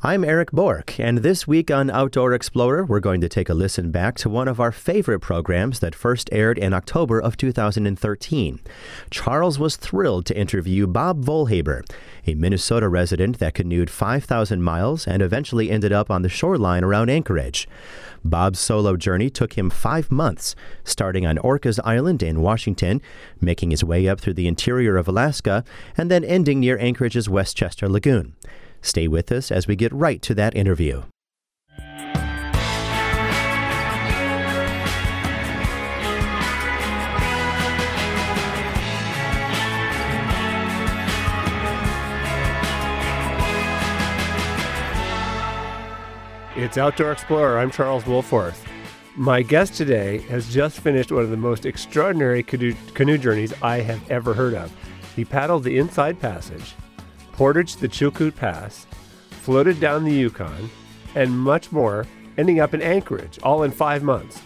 I'm Eric Bork, and this week on Outdoor Explorer, we're going to take a listen back to one of our favorite programs that first aired in October of 2013. Charles was thrilled to interview Bob Vollhaber, a Minnesota resident that canoed 5,000 miles and eventually ended up on the shoreline around Anchorage. Bob's solo journey took him 5 months, starting on Orcas Island in Washington, making his way up through the interior of Alaska, and then ending near Anchorage's Westchester Lagoon. Stay with us as we get right to that interview. It's Outdoor Explorer. I'm Charles Woolforth. My guest today has just finished one of the most extraordinary canoe journeys I have ever heard of. He paddled the Inside Passage, portaged the Chilkoot Pass, floated down the Yukon, and much more, ending up in Anchorage, all in 5 months.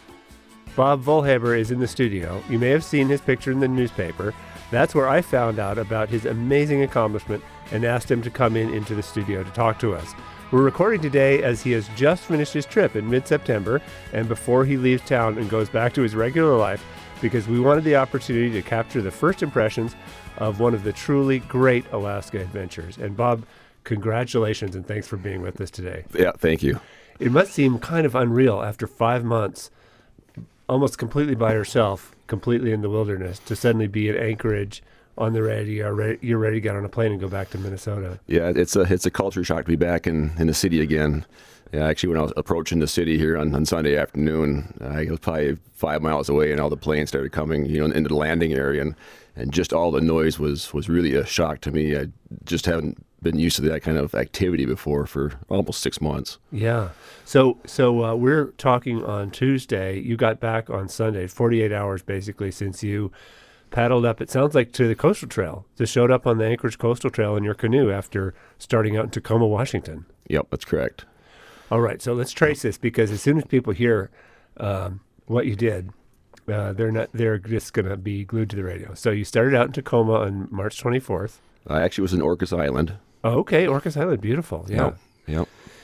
Bob Vollhaber is in the studio. You may have seen his picture in the newspaper. That's where I found out about his amazing accomplishment and asked him to come into the studio to talk to us. We're recording today as he has just finished his trip in mid-September and before he leaves town and goes back to his regular life, because we wanted the opportunity to capture the first impressions of one of the truly great Alaska adventures. And Bob, congratulations and thanks for being with us today. Yeah, thank you. It must seem kind of unreal after 5 months, almost completely by yourself, completely in the wilderness, to suddenly be at Anchorage on the you're ready to get on a plane and go back to Minnesota. Yeah, it's a culture shock to be back in the city again. Yeah, actually, when I was approaching the city here on Sunday afternoon, I was probably 5 miles away, and all the planes started coming, into the landing area, and just all the noise was really a shock to me. I just haven't been used to that kind of activity before for almost 6 months. Yeah. So we're talking on Tuesday. You got back on Sunday, 48 hours basically since you paddled up, it sounds like, to the Coastal Trail. Just showed up on the Anchorage Coastal Trail in your canoe after starting out in Tacoma, Washington. Yep, that's correct. All right, so let's trace this, because as soon as people hear what you did, they're just going to be glued to the radio. So you started out in Tacoma on March 24th. I actually was in Orcas Island. Oh, okay, Orcas Island, beautiful. Yeah. Yep.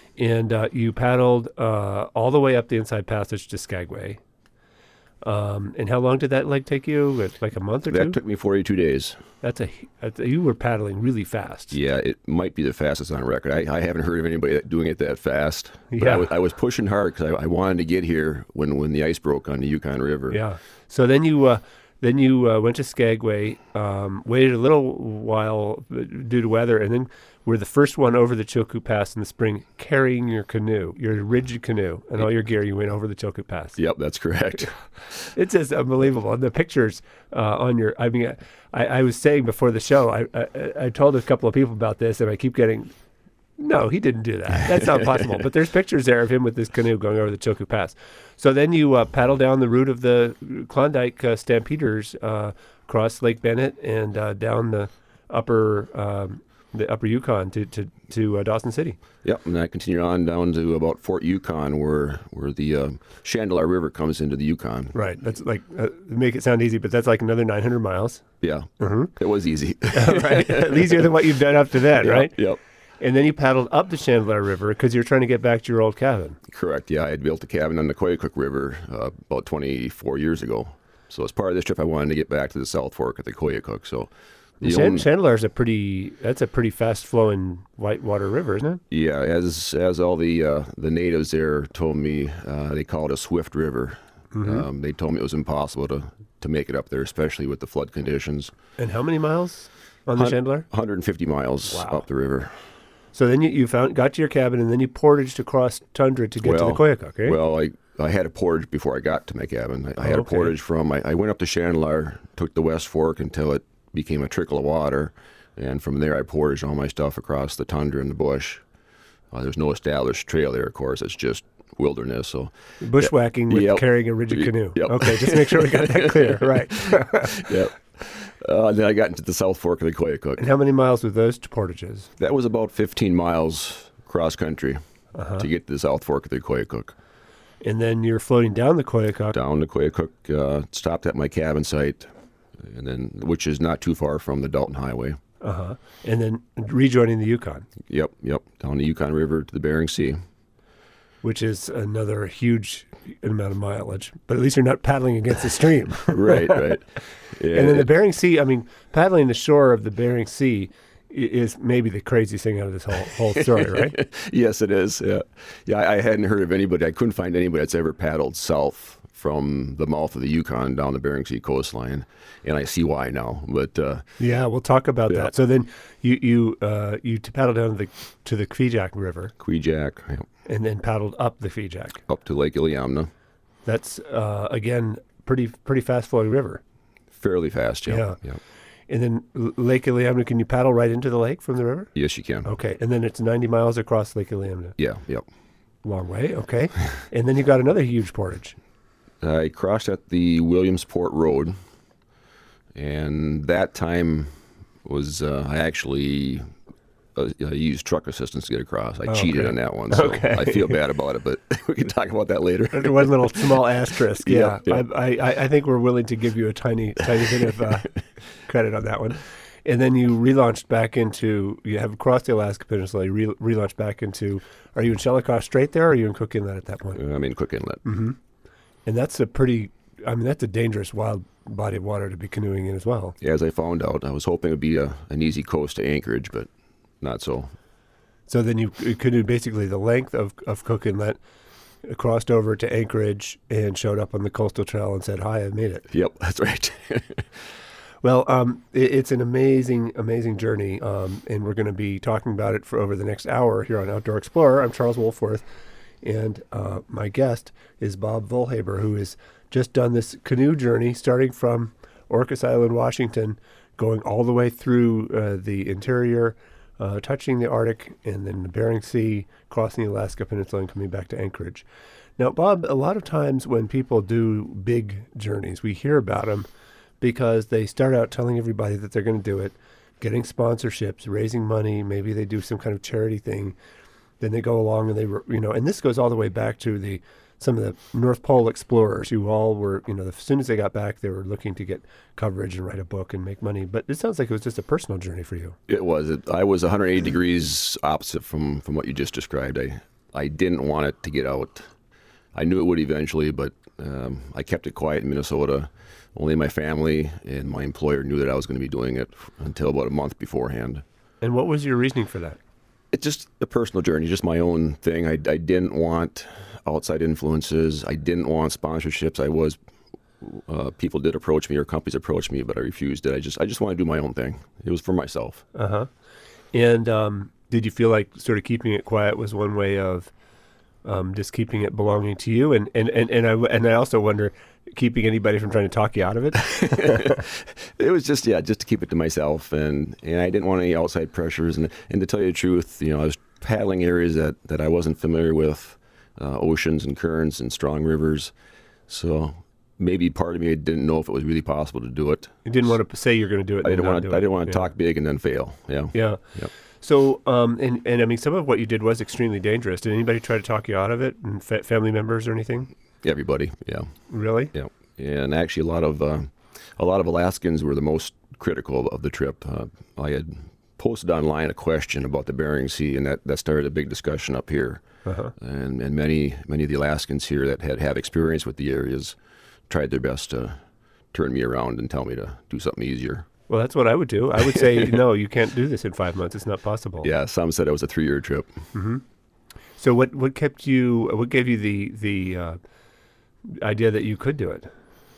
And you paddled all the way up the Inside Passage to Skagway. And how long did that leg take you? Like a month or two? That took me 42 days. You were paddling really fast. Yeah, it might be the fastest on record. I haven't heard of anybody doing it that fast. But Yeah. I was pushing hard because I wanted to get here when the ice broke on the Yukon River. Yeah. So then you went to Skagway, waited a little while due to weather, and then were the first one over the Chilkoot Pass in the spring, carrying your canoe, your rigid canoe, and all your gear. You went over the Chilkoot Pass. Yep, that's correct. It's just unbelievable. And the pictures on your, I was saying before the show, I told a couple of people about this, and I keep getting, no, he didn't do that. That's not possible. But there's pictures there of him with this canoe going over the Chilkoot Pass. So then you paddle down the route of the Klondike Stampeders, across Lake Bennett and down the upper Yukon to Dawson City. Yep, and I continued on down to about Fort Yukon, where the Chandeleur River comes into the Yukon. Right. That's like, make it sound easy, but that's like another 900 miles. Yeah, It was easy. Right. Easier than what you've done up to then, right? Yep. And then you paddled up the Chandeleur River because you're trying to get back to your old cabin. Correct. Yeah, I had built a cabin on the Koyukuk River about 24 years ago. So as part of this trip, I wanted to get back to the South Fork at the Koyukuk. So Chandeleur is a pretty fast flowing whitewater river, isn't it? Yeah, as all the natives there told me, they call it a swift river. They told me it was impossible to make it up there, especially with the flood conditions. And how many miles on the Chandeleur? 150 miles up the river. So then you got to your cabin, and then you portaged across tundra to get to the Koyukuk, eh? Well, I had a portage before I got to my cabin. I had a portage I went up to Chandeleur, took the West Fork until it became a trickle of water, and from there I portaged all my stuff across the tundra and the bush. There's no established trail there, of course. It's just wilderness. So bushwhacking with carrying a rigid canoe. Yep. Okay, just make sure we got that clear. Right. Yep. Then I got into the South Fork of the Koyukuk. And how many miles were those portages? That was about 15 miles cross country to get to the South Fork of the Koyukuk. And then you're floating down the Koyukuk. Down the Koyukuk, stopped at my cabin site, and then which is not too far from the Dalton Highway. And then rejoining the Yukon, Yep, down the Yukon River to the Bering Sea. which is another huge amount of mileage. But at least you're not paddling against the stream. Right. Yeah, And then the Bering Sea, paddling the shore of the Bering Sea is maybe the craziest thing out of this whole story, right? Yes, it is. Yeah. I hadn't heard of anybody. I couldn't find anybody that's ever paddled south from the mouth of the Yukon down the Bering Sea coastline, and I see why now. But Yeah, we'll talk about Yeah. that. So then you paddle down to the Kvichak River Kvichak, yeah, and then paddled up the Kvichak. up to Lake Iliamna, That's again pretty fast flowing river. fairly fast. Yeah. Yeah. And then Lake Iliamna, can you paddle right into the lake from the river? Yes, you can. Okay, and then it's 90 miles across Lake Iliamna. Yeah. Yep. Long way, okay. And then you got another huge portage. I crossed at the Williamsport Road, and that time was I actually used truck assistance to get across. I cheated okay. on that one, so Okay. I feel bad about it, but we can talk about that later. One little small asterisk. Yeah, Yeah. I think we're willing to give you a tiny bit of credit on that one. And then you relaunched back into, you have crossed the Alaska Peninsula, you relaunched back into, are you in Shelikof Strait there, or are you in Cook Inlet at that point? I'm in Cook Inlet. And that's that's a dangerous wild body of water to be canoeing in as well. As I found out, I was hoping it would be an easy coast to Anchorage, but not so. So then you canoed basically the length of Cook Inlet, crossed over to Anchorage, and showed up on the coastal trail and said, "Hi, I've made it." Yep, that's right. Well, it's an amazing journey, and we're going to be talking about it for over the next hour here on Outdoor Explorer. I'm Charles Wolforth, and my guest is Bob Volhaber, who has just done this canoe journey starting from Orcas Island, Washington, going all the way through the interior, touching the Arctic, and then the Bering Sea, crossing the Alaska Peninsula, and coming back to Anchorage. Now, Bob, a lot of times when people do big journeys, we hear about them because they start out telling everybody that they're going to do it, getting sponsorships, raising money. Maybe they do some kind of charity thing. Then they go along and and this goes all the way back to some of the North Pole explorers who all were, as soon as they got back, they were looking to get coverage and write a book and make money. But it sounds like it was just a personal journey for you. It was. I was 180 degrees opposite from what you just described. I didn't want it to get out. I knew it would eventually, but I kept it quiet in Minnesota. Only my family and my employer knew that I was going to be doing it until about a month beforehand. And what was your reasoning for that? It's just a personal journey, just my own thing. I didn't want outside influences. I didn't want sponsorships. People did approach me or companies approached me, but I refused it. I just want to do my own thing. It was for myself. And did you feel like sort of keeping it quiet was one way of just keeping it belonging to you? And I also wonder, keeping anybody from trying to talk you out of it? It was just to keep it to myself, and I didn't want any outside pressures. And to tell you the truth, I was paddling areas that I wasn't familiar with, oceans and currents and strong rivers. So maybe part of me didn't know if it was really possible to do it. You didn't want to say you're going to do it. I didn't want to talk big and then fail. Yeah. Yeah. Yep. So, some of what you did was extremely dangerous. Did anybody try to talk you out of it, and family members or anything? Everybody. Yeah. Really? Yeah. And actually, a lot of Alaskans were the most critical of the trip. I had posted online a question about the Bering Sea, and that started a big discussion up here. And many of the Alaskans here that have experience with the areas tried their best to turn me around and tell me to do something easier. Well, that's what I would do. I would say, no, you can't do this in 5 months. It's not possible. Yeah, some said it was a 3-year trip. So what gave you the idea that you could do it?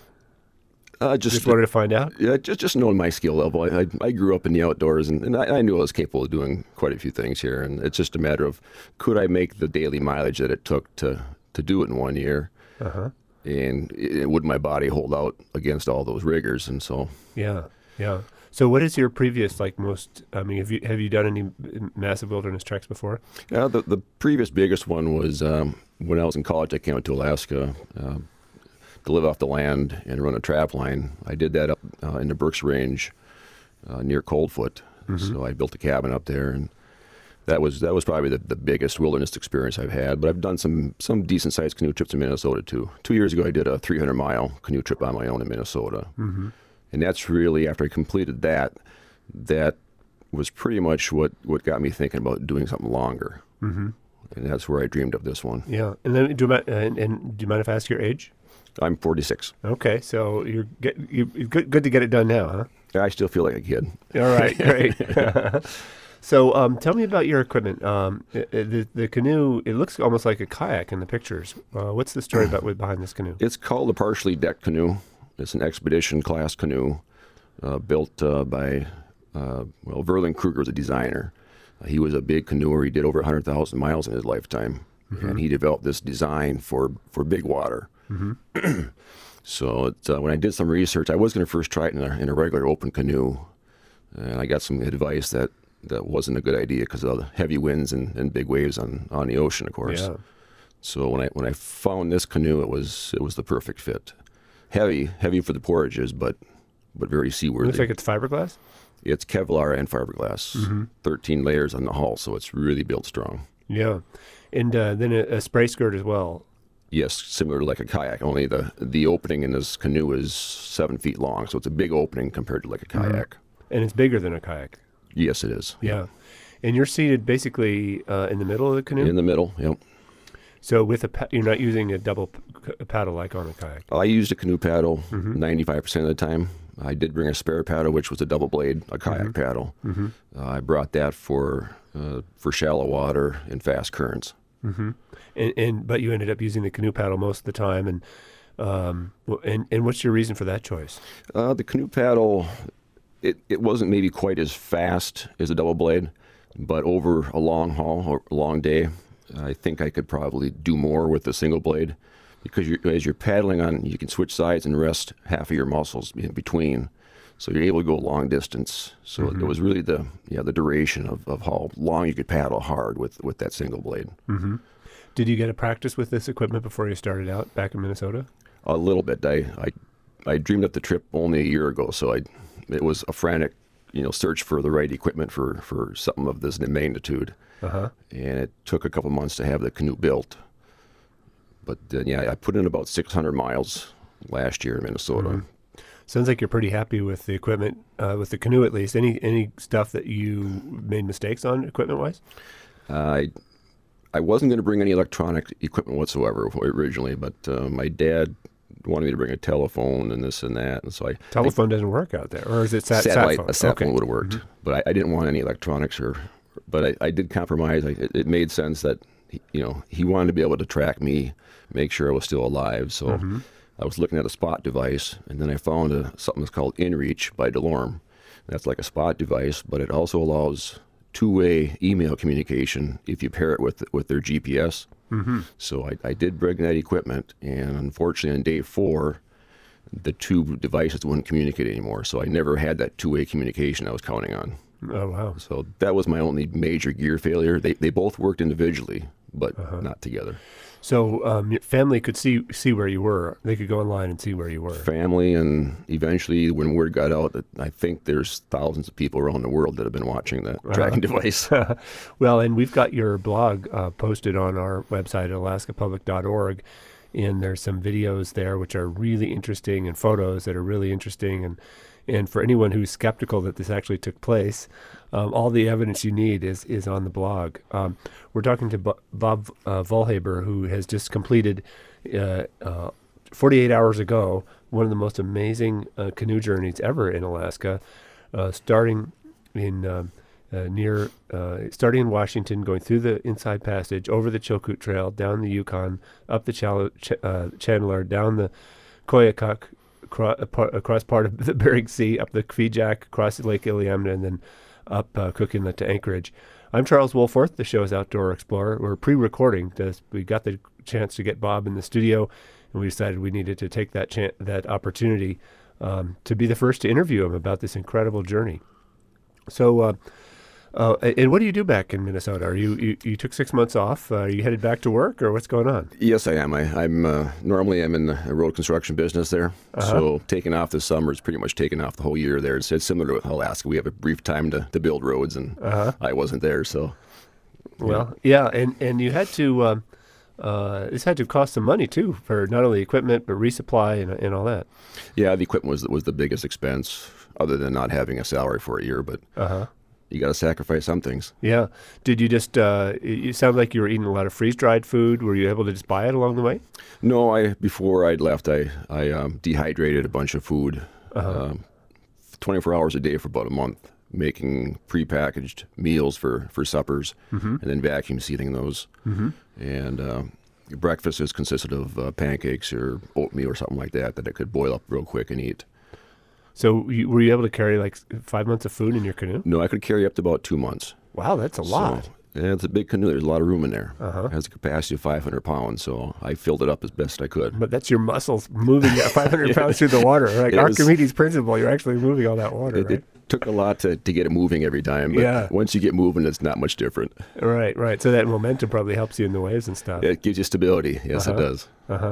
Just wanted to find out? Yeah, just knowing my skill level. I grew up in the outdoors, and I knew I was capable of doing quite a few things here. And it's just a matter of, could I make the daily mileage that it took to do it in 1 year? And would my body hold out against all those rigors? And so... Yeah. So what is your previous, have you done any massive wilderness treks before? Yeah, the previous biggest one was when I was in college. I came out to Alaska to live off the land and run a trap line. I did that up in the Brooks Range near Coldfoot. So I built a cabin up there, and that was probably the biggest wilderness experience I've had. But I've done some decent sized canoe trips in Minnesota too. 2 years ago, I did a 300-mile canoe trip on my own in Minnesota. And that's really, after I completed that was pretty much what got me thinking about doing something longer. Mm-hmm. And that's where I dreamed of this one. Yeah. And then do you mind if I ask your age? I'm 46. Okay, so you're good to get it done now, huh? I still feel like a kid. All right, great. So tell me about your equipment. The canoe, it looks almost like a kayak in the pictures. What's the story behind this canoe? It's called a partially decked canoe. It's an expedition class canoe built by, Verlin Kruger, the designer. He was a big canoer. He did over 100,000 miles in his lifetime. Mm-hmm. And he developed this design for big water. Mm-hmm. So when I did some research, I was going to first try it in a regular open canoe. And I got some advice that wasn't a good idea because of the heavy winds and big waves on the ocean, of course. Yeah. So when I found this canoe, it was the perfect fit. Heavy for the portages, but very seaworthy. It looks like it's fiberglass? It's Kevlar and fiberglass. Mm-hmm. 13 layers on the hull, so it's really built strong. Yeah. And then a spray skirt as well. Yes, similar to like a kayak, only the opening in this canoe is 7 feet long, so it's a big opening compared to like a kayak. Mm-hmm. And it's bigger than a kayak. Yes, it is. Yeah. And you're seated basically in the middle of the canoe? In the middle, yep. So you're not using a double paddle like on a kayak? I used a canoe paddle 95% of the time. I did bring a spare paddle, which was a double blade, a kayak paddle. Mm-hmm. I brought that for shallow water and fast currents. Mm-hmm. But you ended up using the canoe paddle most of the time. And what's your reason for that choice? The canoe paddle, it wasn't maybe quite as fast as a double blade, but over a long haul or a long day, I think I could probably do more with the single blade because as you're paddling on, you can switch sides and rest half of your muscles in between. So you're able to go a long distance. So it was really the duration of how long you could paddle hard with that single blade. Mm-hmm. Did you get a practice with this equipment before you started out back in Minnesota? A little bit. I dreamed up the trip only a year ago, so it was a frantic, search for the right equipment for something of this magnitude. Uh-huh. And it took a couple months to have the canoe built. But I put in about 600 miles last year in Minnesota. Mm-hmm. Sounds like you're pretty happy with the equipment, with the canoe at least. Any stuff that you made mistakes on equipment-wise? I wasn't going to bring any electronic equipment whatsoever originally, but my dad wanted me to bring a telephone and this and that, and so telephone doesn't work out there, or is it satellite? A sat phone would have worked, but I didn't want any electronics, but I did compromise. It made sense that he wanted to be able to track me, make sure I was still alive. So I was looking at a spot device, and then I found something that's called InReach by DeLorme. That's like a spot device, but it also allows two-way email communication if you pair it with their GPS. Mm-hmm. So I did bring that equipment, and unfortunately on day 4, the two devices wouldn't communicate anymore. So I never had that two-way communication I was counting on. Oh, wow. So that was my only major gear failure. They both worked individually, but not together. So your family could see where you were. They could go online and see where you were. Family, and eventually when word got out, I think there's thousands of people around the world that have been watching that tracking device. Well, and we've got your blog posted on our website, alaskapublic.org, and there's some videos there which are really interesting and photos that are really interesting. And for anyone who's skeptical that this actually took place, all the evidence you need is on the blog. We're talking to Bob Vollhaber, who has just completed 48 hours ago one of the most amazing canoe journeys ever in Alaska, starting in Washington, going through the Inside Passage, over the Chilkoot Trail, down the Yukon, up the Chandler, down the Koyukuk, across part of the Bering Sea, up the Kvichak, across Lake Iliamna, and then up Cook Inlet to Anchorage. I'm Charles Wohlforth. The show is Outdoor Explorer. We're pre-recording this. We got the chance to get Bob in the studio, and we decided we needed to take that opportunity to be the first to interview him about this incredible journey. So, and what do you do back in Minnesota? Are you took 6 months off? Are you headed back to work, or what's going on? Yes, I am. I'm normally I'm in the road construction business there. So taking off this summer is pretty much taking off the whole year there. It's similar to Alaska. We have a brief time to build roads, and I wasn't there. So, well, yeah, and you had to. This had to cost some money too for not only equipment but resupply and all that. Yeah, the equipment was the biggest expense, other than not having a salary for a year. But you got to sacrifice some things. Yeah. Did you just, you sound like you were eating a lot of freeze-dried food. Were you able to just buy it along the way? No, before I'd left, I dehydrated a bunch of food, 24 hours a day for about a month, making prepackaged meals for suppers, and then vacuum sealing those. And breakfast is consisted of pancakes or oatmeal or something like that I could boil up real quick and eat. So were you able to carry like 5 months of food in your canoe? No, I could carry up to about 2 months. Wow, that's a lot. So, yeah, it's a big canoe. There's a lot of room in there. It has a capacity of 500 pounds, so I filled it up as best I could. But that's your muscles moving that 500 pounds through the water. Like Archimedes' principle, you're actually moving all that water, right? It took a lot to get it moving every time, but once you get moving, it's not much different. Right. So that momentum probably helps you in the waves and stuff. It gives you stability. Yes, it does.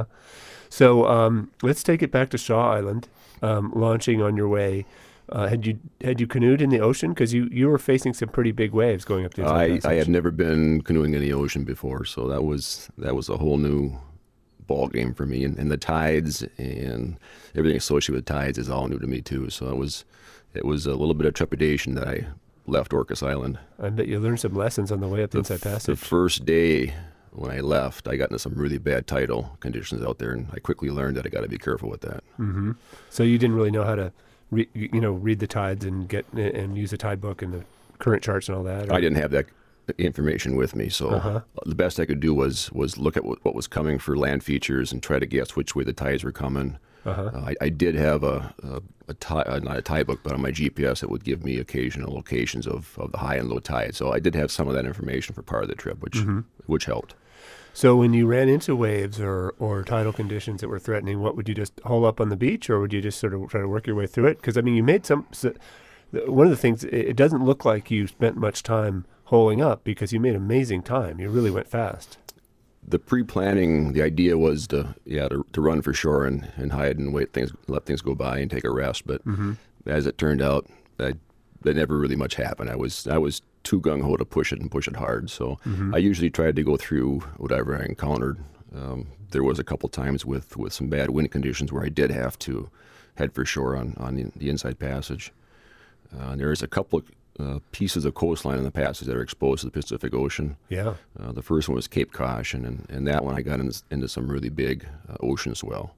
So let's take it back to Shaw Island, launching on your way. Had you canoed in the ocean? Because you were facing some pretty big waves going up the Inside Passage. I had never been canoeing in the ocean before, so that was a whole new ball game for me. And the tides and everything associated with tides is all new to me too. So it was a little bit of trepidation that I left Orcas Island. I bet you learned some lessons on the way up the Inside Passage. The first day when I left, I got into some really bad tidal conditions out there, and I quickly learned that I got to be careful with that. So you didn't really know how to read the tides and use a tide book and the current charts and all that? I didn't have that information with me, so the best I could do was look at what was coming for land features and try to guess which way the tides were coming. I did have not a tide book, but on my GPS it would give me occasional locations of the high and low tide. So I did have some of that information for part of the trip, which helped. So when you ran into waves or tidal conditions that were threatening, what would you just hole up on the beach, or would you just sort of try to work your way through it? Because, I mean, you made one of the things, it doesn't look like you spent much time holing up because you made amazing time. You really went fast. The pre-planning, the idea was to run for shore and hide and let things go by and take a rest. But as it turned out, that never really much happened. I was too gung-ho to push it hard. So I usually tried to go through whatever I encountered. There was a couple times with some bad wind conditions where I did have to head for shore on the Inside Passage. There's a couple of pieces of coastline in the passage that are exposed to the Pacific Ocean. Yeah. The first one was Cape Caution, and that one I got into some really big ocean swell.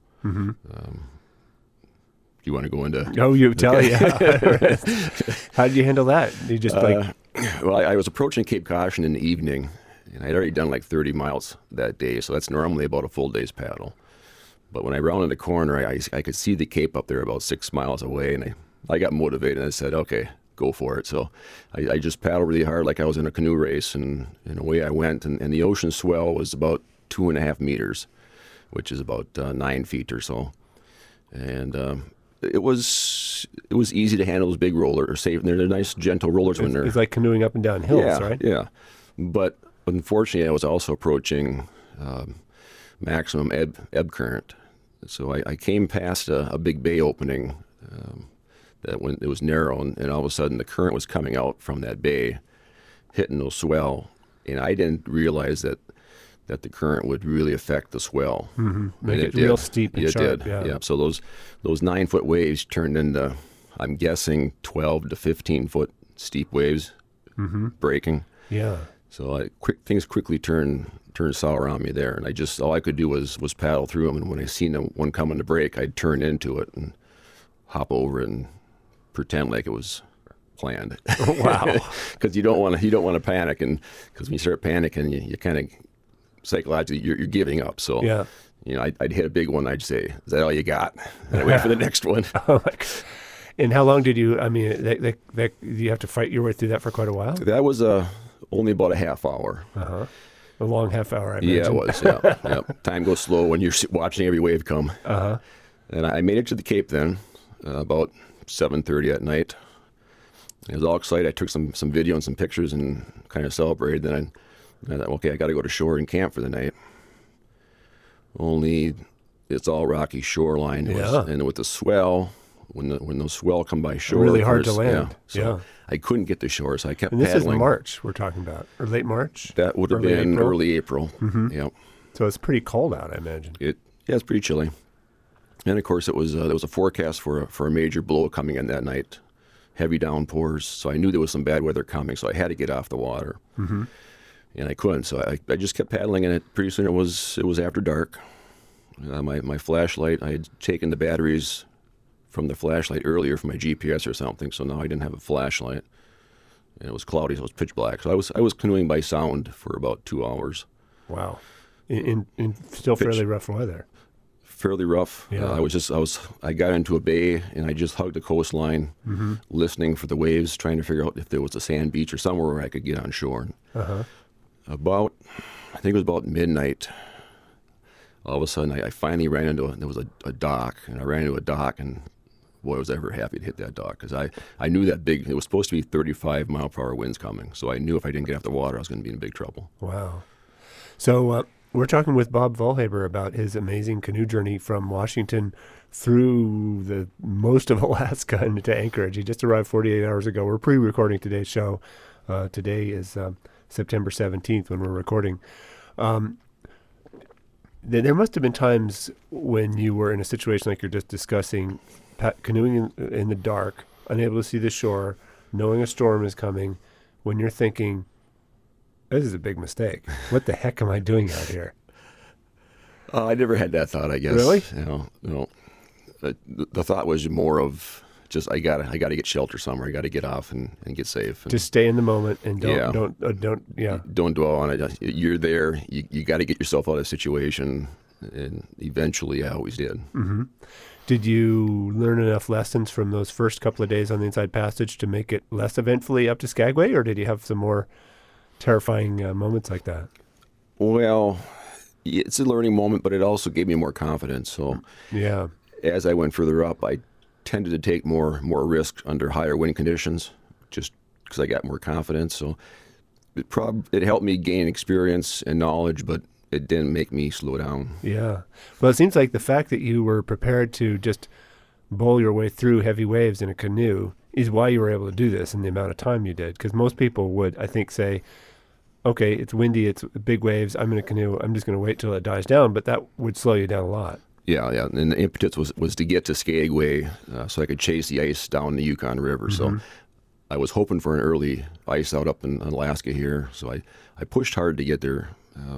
Do you want to go into? Oh, you tell you. How did you handle that? You just Well, I was approaching Cape Caution in the evening, and I'd already done like 30 miles that day, so that's normally about a full day's paddle. But when I rounded the corner, I could see the Cape up there about 6 miles away, and I got motivated, and I said, okay, go for it. So I just paddled really hard like I was in a canoe race, and away I went, and the ocean swell was about 2.5 meters, which is about 9 feet or so. And it was easy to handle those big rollers. They're nice, gentle rollers when they're. It's like canoeing up and down hills, right? Yeah. But unfortunately, I was also approaching maximum ebb current. So I came past a big bay opening that when it was narrow, and all of a sudden the current was coming out from that bay, hitting the swell, and I didn't realize that the current would really affect the swell. Make it real steep and sharp. Yeah. So those 9-foot waves turned into, I'm guessing, 12 to 15-foot steep waves breaking. Yeah. So things quickly turned sour on me there, and all I could do was paddle through them. And when I seen one coming to break, I'd turn into it and hop over and pretend like it was planned. Wow. Because you don't want to panic, and because when you start panicking, you kind of psychologically you're giving up. So yeah. I'd hit a big one. I'd say, "Is that all you got?" And I'd wait for the next one. Oh my God. And how long did you? I mean, you have to fight your way through that for quite a while. That was only about a half hour. A long half hour, I imagine. Yeah, it was. Yeah. Time goes slow when you're watching every wave come. And I made it to the Cape then, about 7:30 at night. I was all excited. I took some video and some pictures and kind of celebrated. Then I thought, okay, I got to go to shore and camp for the night. Only it's all rocky shoreline. And with the swell, when the swell come by shore, really hard to land. So I couldn't get to shore, so I kept and this paddling. Is March we're talking about, or late March? That would have been early April. Yeah. So it's pretty cold out, I imagine. It's pretty chilly. And of course, there was a forecast for a major blow coming in that night, heavy downpours. So I knew there was some bad weather coming, so I had to get off the water. Mm-hmm. And I couldn't, so I just kept paddling, and pretty soon it was after dark. My flashlight, I had taken the batteries from the flashlight earlier for my GPS or something, so now I didn't have a flashlight. And it was cloudy, so it was pitch black. So I was canoeing by sound for about 2 hours. Wow. In still fairly rough weather. Fairly rough. Yeah. I got into a bay, and I just hugged the coastline, listening for the waves, trying to figure out if there was a sand beach or somewhere where I could get on shore. Uh-huh. I think it was about midnight, all of a sudden I finally ran into there was a dock, and I ran into a dock, and boy, was I ever happy to hit that dock, because I knew it was supposed to be 35-mile-per-hour winds coming, so I knew if I didn't get off the water, I was going to be in big trouble. Wow. So we're talking with Bob Vollhaber about his amazing canoe journey from Washington through the most of Alaska and to Anchorage. He just arrived 48 hours ago. We're pre-recording today's show. Today is September 17th when we're recording. There must have been times when you were in a situation like you're just discussing, canoeing in the dark, unable to see the shore, knowing a storm is coming, when you're thinking, this is a big mistake. What the heck am I doing out here? I never had that thought, I guess. Really? The thought was more of just I gotta get shelter somewhere. I gotta get off and get safe. And just stay in the moment and don't dwell on it. You're there. You got to get yourself out of the situation, and eventually, I always did. Mm-hmm. Did you learn enough lessons from those first couple of days on the Inside Passage to make it less eventfully up to Skagway, or did you have some more terrifying moments like that? Well, it's a learning moment, but it also gave me more confidence. So, yeah, as I went further up, I tended to take more risk under higher wind conditions, just because I got more confidence. So it helped me gain experience and knowledge, but it didn't make me slow down. Yeah. Well, it seems like the fact that you were prepared to just bowl your way through heavy waves in a canoe is why you were able to do this in the amount of time you did. Because most people would, I think, say, okay, it's windy, it's big waves, I'm in a canoe, I'm just going to wait till it dies down. But that would slow you down a lot. Yeah. And the impetus was to get to Skagway so I could chase the ice down the Yukon River. Mm-hmm. So I was hoping for an early ice out up in Alaska here. So I pushed hard to get there.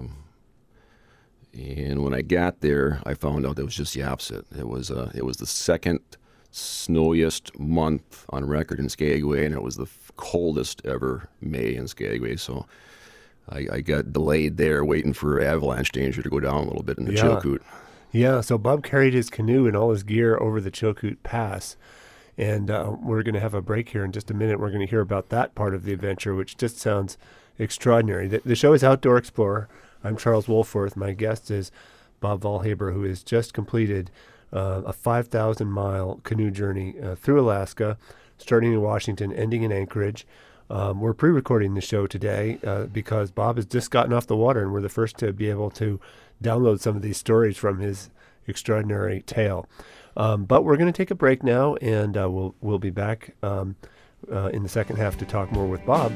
And when I got there, I found out it was just the opposite. It was the second snowiest month on record in Skagway, and it was the coldest ever May in Skagway. So I got delayed there waiting for avalanche danger to go down a little bit in the Chilkoot. Yeah, so Bob carried his canoe and all his gear over the Chilkoot Pass, and we're going to have a break here in just a minute. We're going to hear about that part of the adventure, which just sounds extraordinary. The show is Outdoor Explorer. I'm Charles Wolforth. My guest is Bob Vollhaber, who has just completed a 5,000-mile canoe journey through Alaska, starting in Washington, ending in Anchorage. We're pre-recording the show today because Bob has just gotten off the water, and we're the first to be able to download some of these stories from his extraordinary tale. But we're going to take a break now, and we'll be back in the second half to talk more with Bob.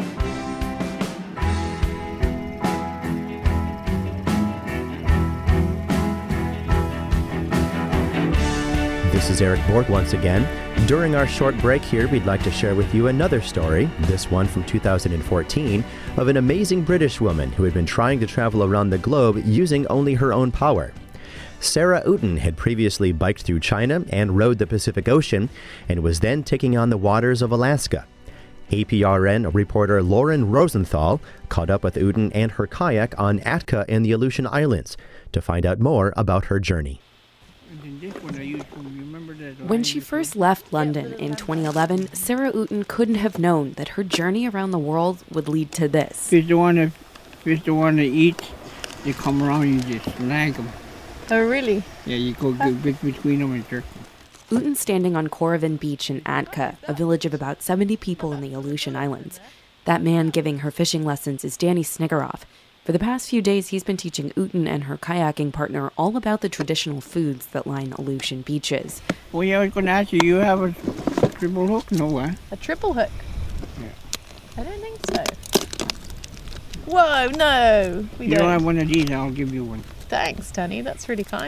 This is Eric Borg once again. During our short break here, we'd like to share with you another story, this one from 2014, of an amazing British woman who had been trying to travel around the globe using only her own power. Sarah Uten had previously biked through China and rode the Pacific Ocean, and was then taking on the waters of Alaska. APRN reporter Lauren Rosenthal caught up with Uten and her kayak on Atka in the Aleutian Islands to find out more about her journey. When she first left London in 2011, Sarah Uten couldn't have known that her journey around the world would lead to this. If you want to eat, you come around, you just snag them. Oh, really? Yeah, you go between them and jerk them. Uten's standing on Korovin Beach in Atka, a village of about 70 people in the Aleutian Islands. That man giving her fishing lessons is Danny Snigaroff. For the past few days, he's been teaching Uten and her kayaking partner all about the traditional foods that line Aleutian beaches. Well, yeah, I was going to ask you, you have a triple hook? No, eh? A triple hook? Yeah. I don't think so. Whoa, no. You don't have one of these, I'll give you one. Thanks, Danny. That's really kind.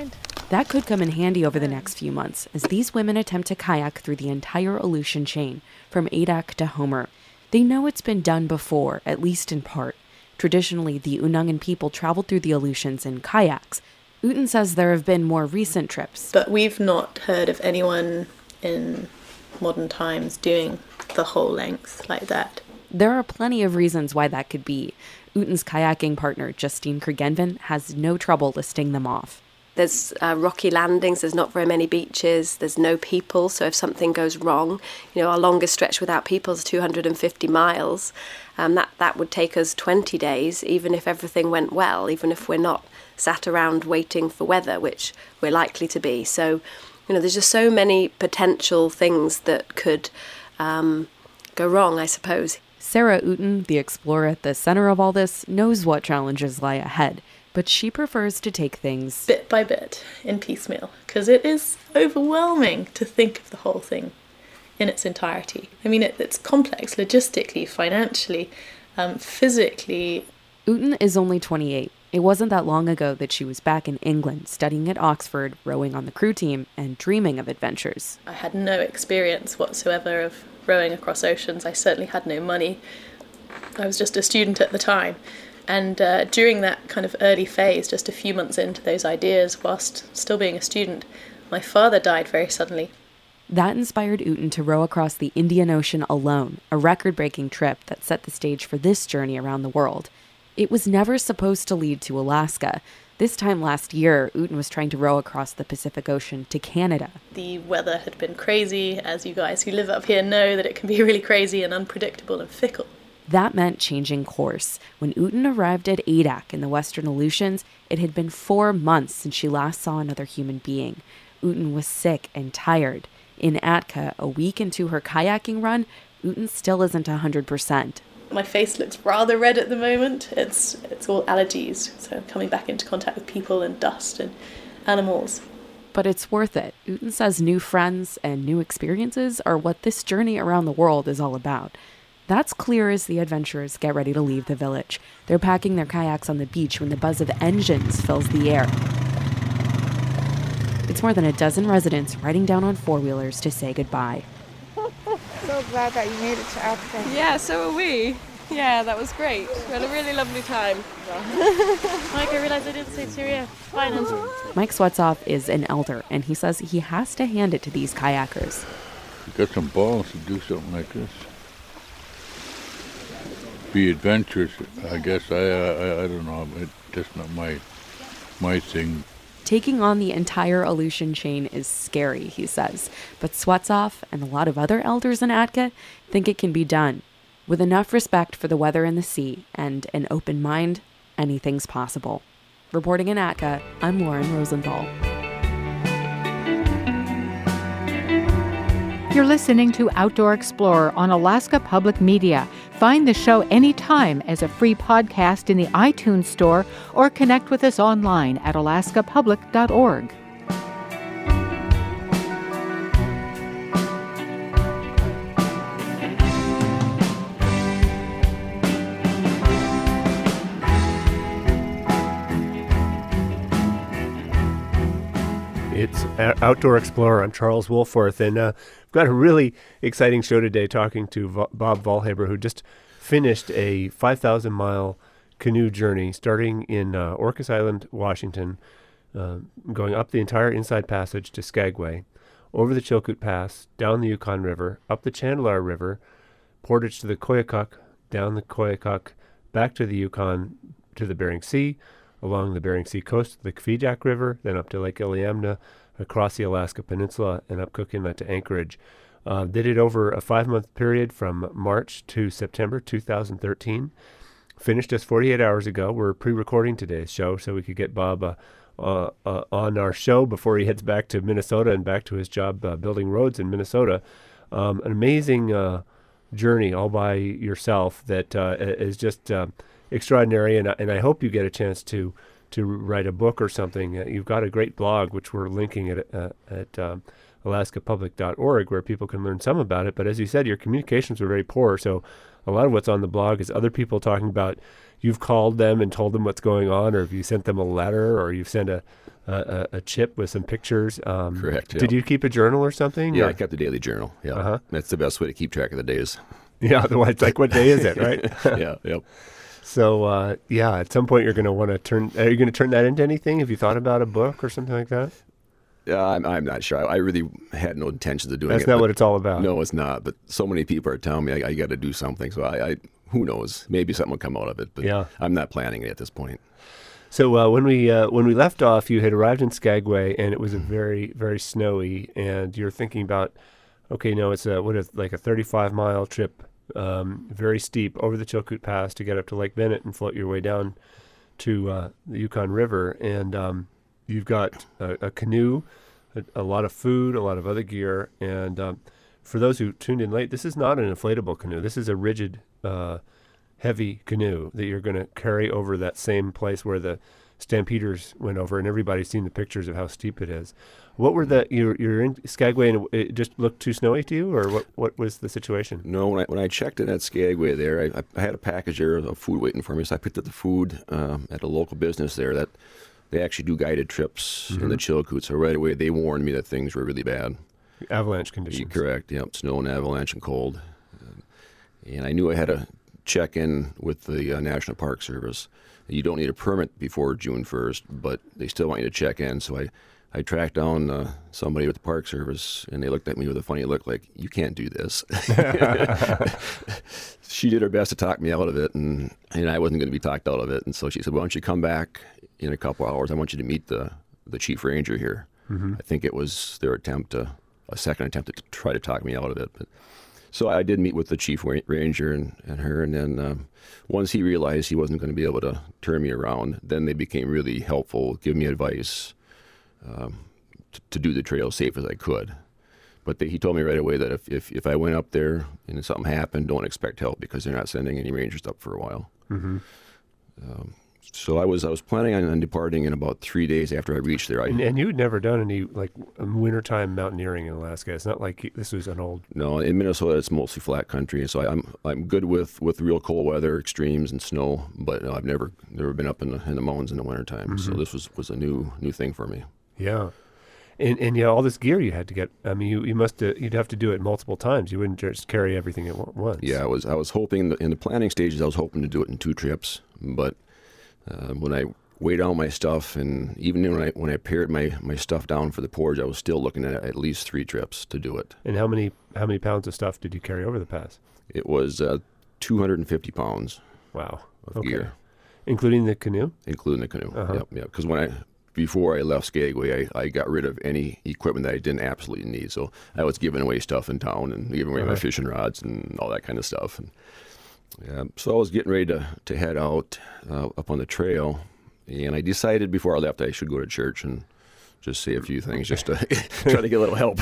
That could come in handy over the next few months as these women attempt to kayak through the entire Aleutian chain, from Adak to Homer. They know it's been done before, at least in part. Traditionally, the Unangan people traveled through the Aleutians in kayaks. Uten says there have been more recent trips. But we've not heard of anyone in modern times doing the whole length like that. There are plenty of reasons why that could be. Uten's kayaking partner, Justine Kergenven, has no trouble listing them off. There's rocky landings, there's not very many beaches, there's no people, so if something goes wrong, our longest stretch without people is 250 miles. That would take us 20 days, even if everything went well, even if we're not sat around waiting for weather, which we're likely to be. So, there's just so many potential things that could go wrong, I suppose. Sarah Uten, the explorer at the center of all this, knows what challenges lie ahead, but she prefers to take things bit by bit, in piecemeal, because it is overwhelming to think of the whole thing in its entirety. I mean, it's complex logistically, financially, physically. Uten is only 28. It wasn't that long ago that she was back in England, studying at Oxford, rowing on the crew team, and dreaming of adventures. I had no experience whatsoever of rowing across oceans. I certainly had no money. I was just a student at the time. And during that kind of early phase, just a few months into those ideas, whilst still being a student, my father died very suddenly. That inspired Uten to row across the Indian Ocean alone, a record-breaking trip that set the stage for this journey around the world. It was never supposed to lead to Alaska. This time last year, Uten was trying to row across the Pacific Ocean to Canada. The weather had been crazy, as you guys who live up here know that it can be really crazy and unpredictable and fickle. That meant changing course. When Uten arrived at Adak in the Western Aleutians, it had been 4 months since she last saw another human being. Uten was sick and tired. In Atka, a week into her kayaking run, Uten still isn't 100%. My face looks rather red at the moment. It's all allergies, so coming back into contact with people and dust and animals. But it's worth it. Uten says new friends and new experiences are what this journey around the world is all about. That's clear as the adventurers get ready to leave the village. They're packing their kayaks on the beach when the buzz of engines fills the air. It's more than a dozen residents riding down on four-wheelers to say goodbye. So glad that you made it to Africa. Yeah, so are we. Yeah, that was great. We had a really lovely time. Mike, I realized I didn't say Syria. Finance. Mike Swetzoff is an elder, and he says he has to hand it to these kayakers. You got some balls to do something like this. Be adventurous, I guess. I don't know. That's not my thing. Taking on the entire Aleutian chain is scary, he says, but Swetzoff and a lot of other elders in Atka think it can be done. With enough respect for the weather and the sea and an open mind, anything's possible. Reporting in Atka, I'm Lauren Rosenthal. You're listening to Outdoor Explorer on Alaska Public Media. Find the show anytime as a free podcast in the iTunes Store or connect with us online at alaskapublic.org. It's Outdoor Explorer. I'm Charles Woolforth, and we've got a really exciting show today talking to Bob Vollhaber, who just finished a 5,000-mile canoe journey starting in Orcas Island, Washington, going up the entire Inside Passage to Skagway, over the Chilkoot Pass, down the Yukon River, up the Chandelar River, portage to the Koyukuk, down the Koyukuk, back to the Yukon, to the Bering Sea, along the Bering Sea coast to the Kvichak River, then up to Lake Iliamna, across the Alaska Peninsula, and up Cook Inlet to Anchorage. Did it over a 5-month period from March to September 2013. Finished just 48 hours ago. We're pre-recording today's show so we could get Bob on our show before he heads back to Minnesota and back to his job building roads in Minnesota. An amazing journey all by yourself that is just extraordinary, and I hope you get a chance to write a book or something. You've got a great blog, which we're linking at alaskapublic.org, where people can learn some about it. But as you said, your communications were very poor, so a lot of what's on the blog is other people talking about you've called them and told them what's going on, or have you sent them a letter, or you've sent a chip with some pictures? Correct. Yeah. Did you keep a journal or something? Yeah, or? I kept a daily journal. Yeah, That's the best way to keep track of the days. Yeah, otherwise, like, what day is it, right? Yeah, yep. So, at some point you're going to want to are you going to turn that into anything? Have you thought about a book or something like that? I'm not sure. I really had no intentions of doing it. That's not what it's all about. No, it's not. But so many people are telling me I got to do something. So I who knows? Maybe something will come out of it. But I'm not planning it at this point. So when we left off, you had arrived in Skagway, and it was a very, very snowy, and you're thinking about, okay, no, it's like a 35-mile trip, very steep over the Chilkoot Pass to get up to Lake Bennett and float your way down to the Yukon River, and you've got a canoe, a lot of food, a lot of other gear, and for those who tuned in late, this is not an inflatable canoe. This is a rigid, heavy canoe that you're going to carry over that same place where the Stampeders went over, and everybody's seen the pictures of how steep it is. What were you're in Skagway, and it just looked too snowy to you, or what was the situation? No, when I checked in at Skagway there, I had a package there of food waiting for me, so I picked up the food at a local business there that they actually do guided trips in the Chilkoot, so right away they warned me that things were really bad. Avalanche conditions. Correct, yep, snow and avalanche and cold. And I knew I had to check in with the National Park Service. You don't need a permit before June 1st, but they still want you to check in, so I tracked down somebody with the Park Service, and they looked at me with a funny look like, you can't do this. She did her best to talk me out of it, and I wasn't going to be talked out of it. And so she said, why don't you come back in a couple hours? I want you to meet the chief ranger here. Mm-hmm. I think it was their a second attempt to try to talk me out of it. But so I did meet with the chief ranger and her, and then once he realized he wasn't going to be able to turn me around, then they became really helpful, giving me advice to do the trail as safe as I could. But he told me right away that if I went up there and something happened, don't expect help because they're not sending any rangers up for a while. Mm-hmm. So I was planning on departing in about 3 days after I reached there. And you had never done any like wintertime mountaineering in Alaska. It's not like this was an old. No, in Minnesota it's mostly flat country, so I'm good with real cold weather, extremes, and snow. But I've never been up in the mountains in the wintertime. Mm-hmm. So this was a new thing for me. Yeah. And all this gear you had to get. I mean, you'd have to do it multiple times. You wouldn't just carry everything at once. Yeah, I was hoping in the planning stages. I was hoping to do it in 2 trips, but when I weighed out my stuff, and even when I pared my stuff down for the portage, I was still looking at least 3 trips to do it. And how many pounds of stuff did you carry over the pass? It was 250 pounds. Wow. Of gear, including the canoe. Including the canoe. Uh-huh. Yep. Because before I left Skagway, I got rid of any equipment that I didn't absolutely need. So I was giving away stuff in town and giving away my fishing rods and all that kind of stuff. And, so I was getting ready to head out up on the trail, and I decided before I left I should go to church and just say a few things just to try to get a little help.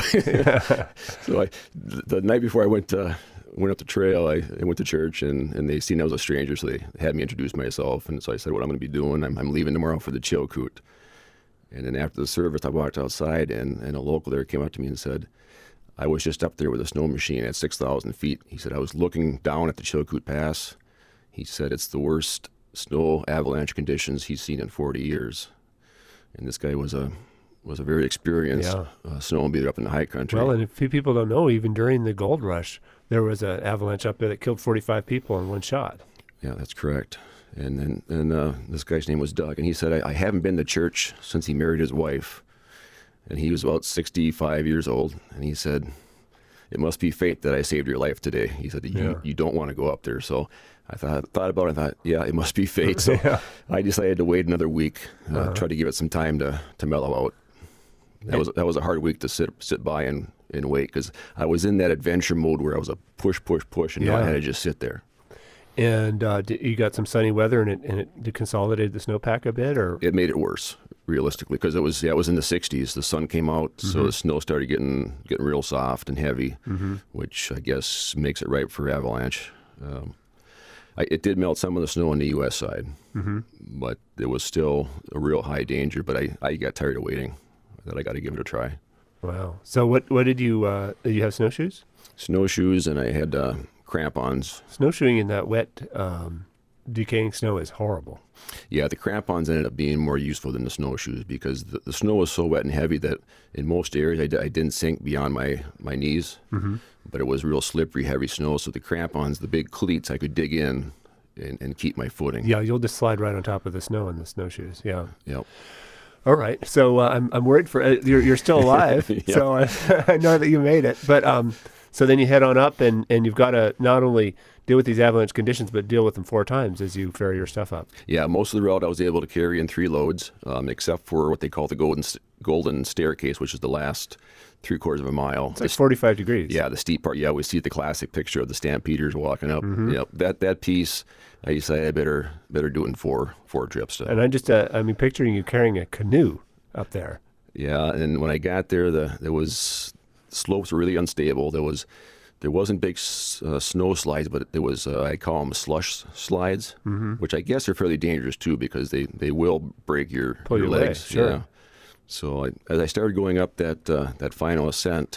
So the night before I went up the trail, I went to church, and they seen I was a stranger, so they had me introduce myself. And so I said what I'm going to be doing. I'm leaving tomorrow for the Chilkoot. And then after the service, I walked outside, and a local there came up to me and said, I was just up there with a snow machine at 6,000 feet. He said, I was looking down at the Chilkoot Pass. He said, it's the worst snow avalanche conditions he's seen in 40 years. And this guy was a very experienced snowmobiler up in the high country. Well, and if people don't know, even during the gold rush, there was an avalanche up there that killed 45 people in one shot. Yeah, that's correct. And then this guy's name was Doug, and he said, I haven't been to church since he married his wife. And he was about 65 years old, and he said, it must be fate that I saved your life today. He said, you don't want to go up there. So I thought about it and thought, yeah, it must be fate. So I decided to wait another week, try to give it some time to mellow out. That was a hard week to sit by and wait, because I was in that adventure mode where I was a push, and now I had to just sit there. And you got some sunny weather, and it consolidated the snowpack a bit, or it made it worse, realistically, because it was in the 60s. The sun came out, so the snow started getting real soft and heavy, which I guess makes it ripe for avalanche. It did melt some of the snow on the U.S. side, but it was still a real high danger. But I got tired of waiting. That I got to give it a try. Wow. So what did you did you have snowshoes? Snowshoes, and I had crampons. Snowshoeing in that wet decaying snow is horrible. Yeah, the crampons ended up being more useful than the snowshoes because the snow was so wet and heavy that in most areas I didn't sink beyond my knees, but it was real slippery, heavy snow. So the crampons, the big cleats, I could dig in and keep my footing. Yeah, you'll just slide right on top of the snow in the snowshoes. Yeah. Yep. All right. So I'm worried for you're still alive. Yeah. So I know that you made it. But so then you head on up and you've got to not only deal with these avalanche conditions, but deal with them 4 times as you ferry your stuff up. Yeah, most of the route I was able to carry in 3 loads, except for what they call the golden staircase, which is the last 3/4 of a mile. It's like 45 degrees. Yeah, the steep part. Yeah, we see the classic picture of the Stampeders walking up. Yeah, that piece, I decided I better do it in 4 trips. And I just, picturing you carrying a canoe up there. Yeah, and when I got there, slopes were really unstable. There wasn't big snow slides, but there was, I call them slush slides, which I guess are fairly dangerous too because they will break your legs. Sure. Yeah. So as I started going up that final ascent,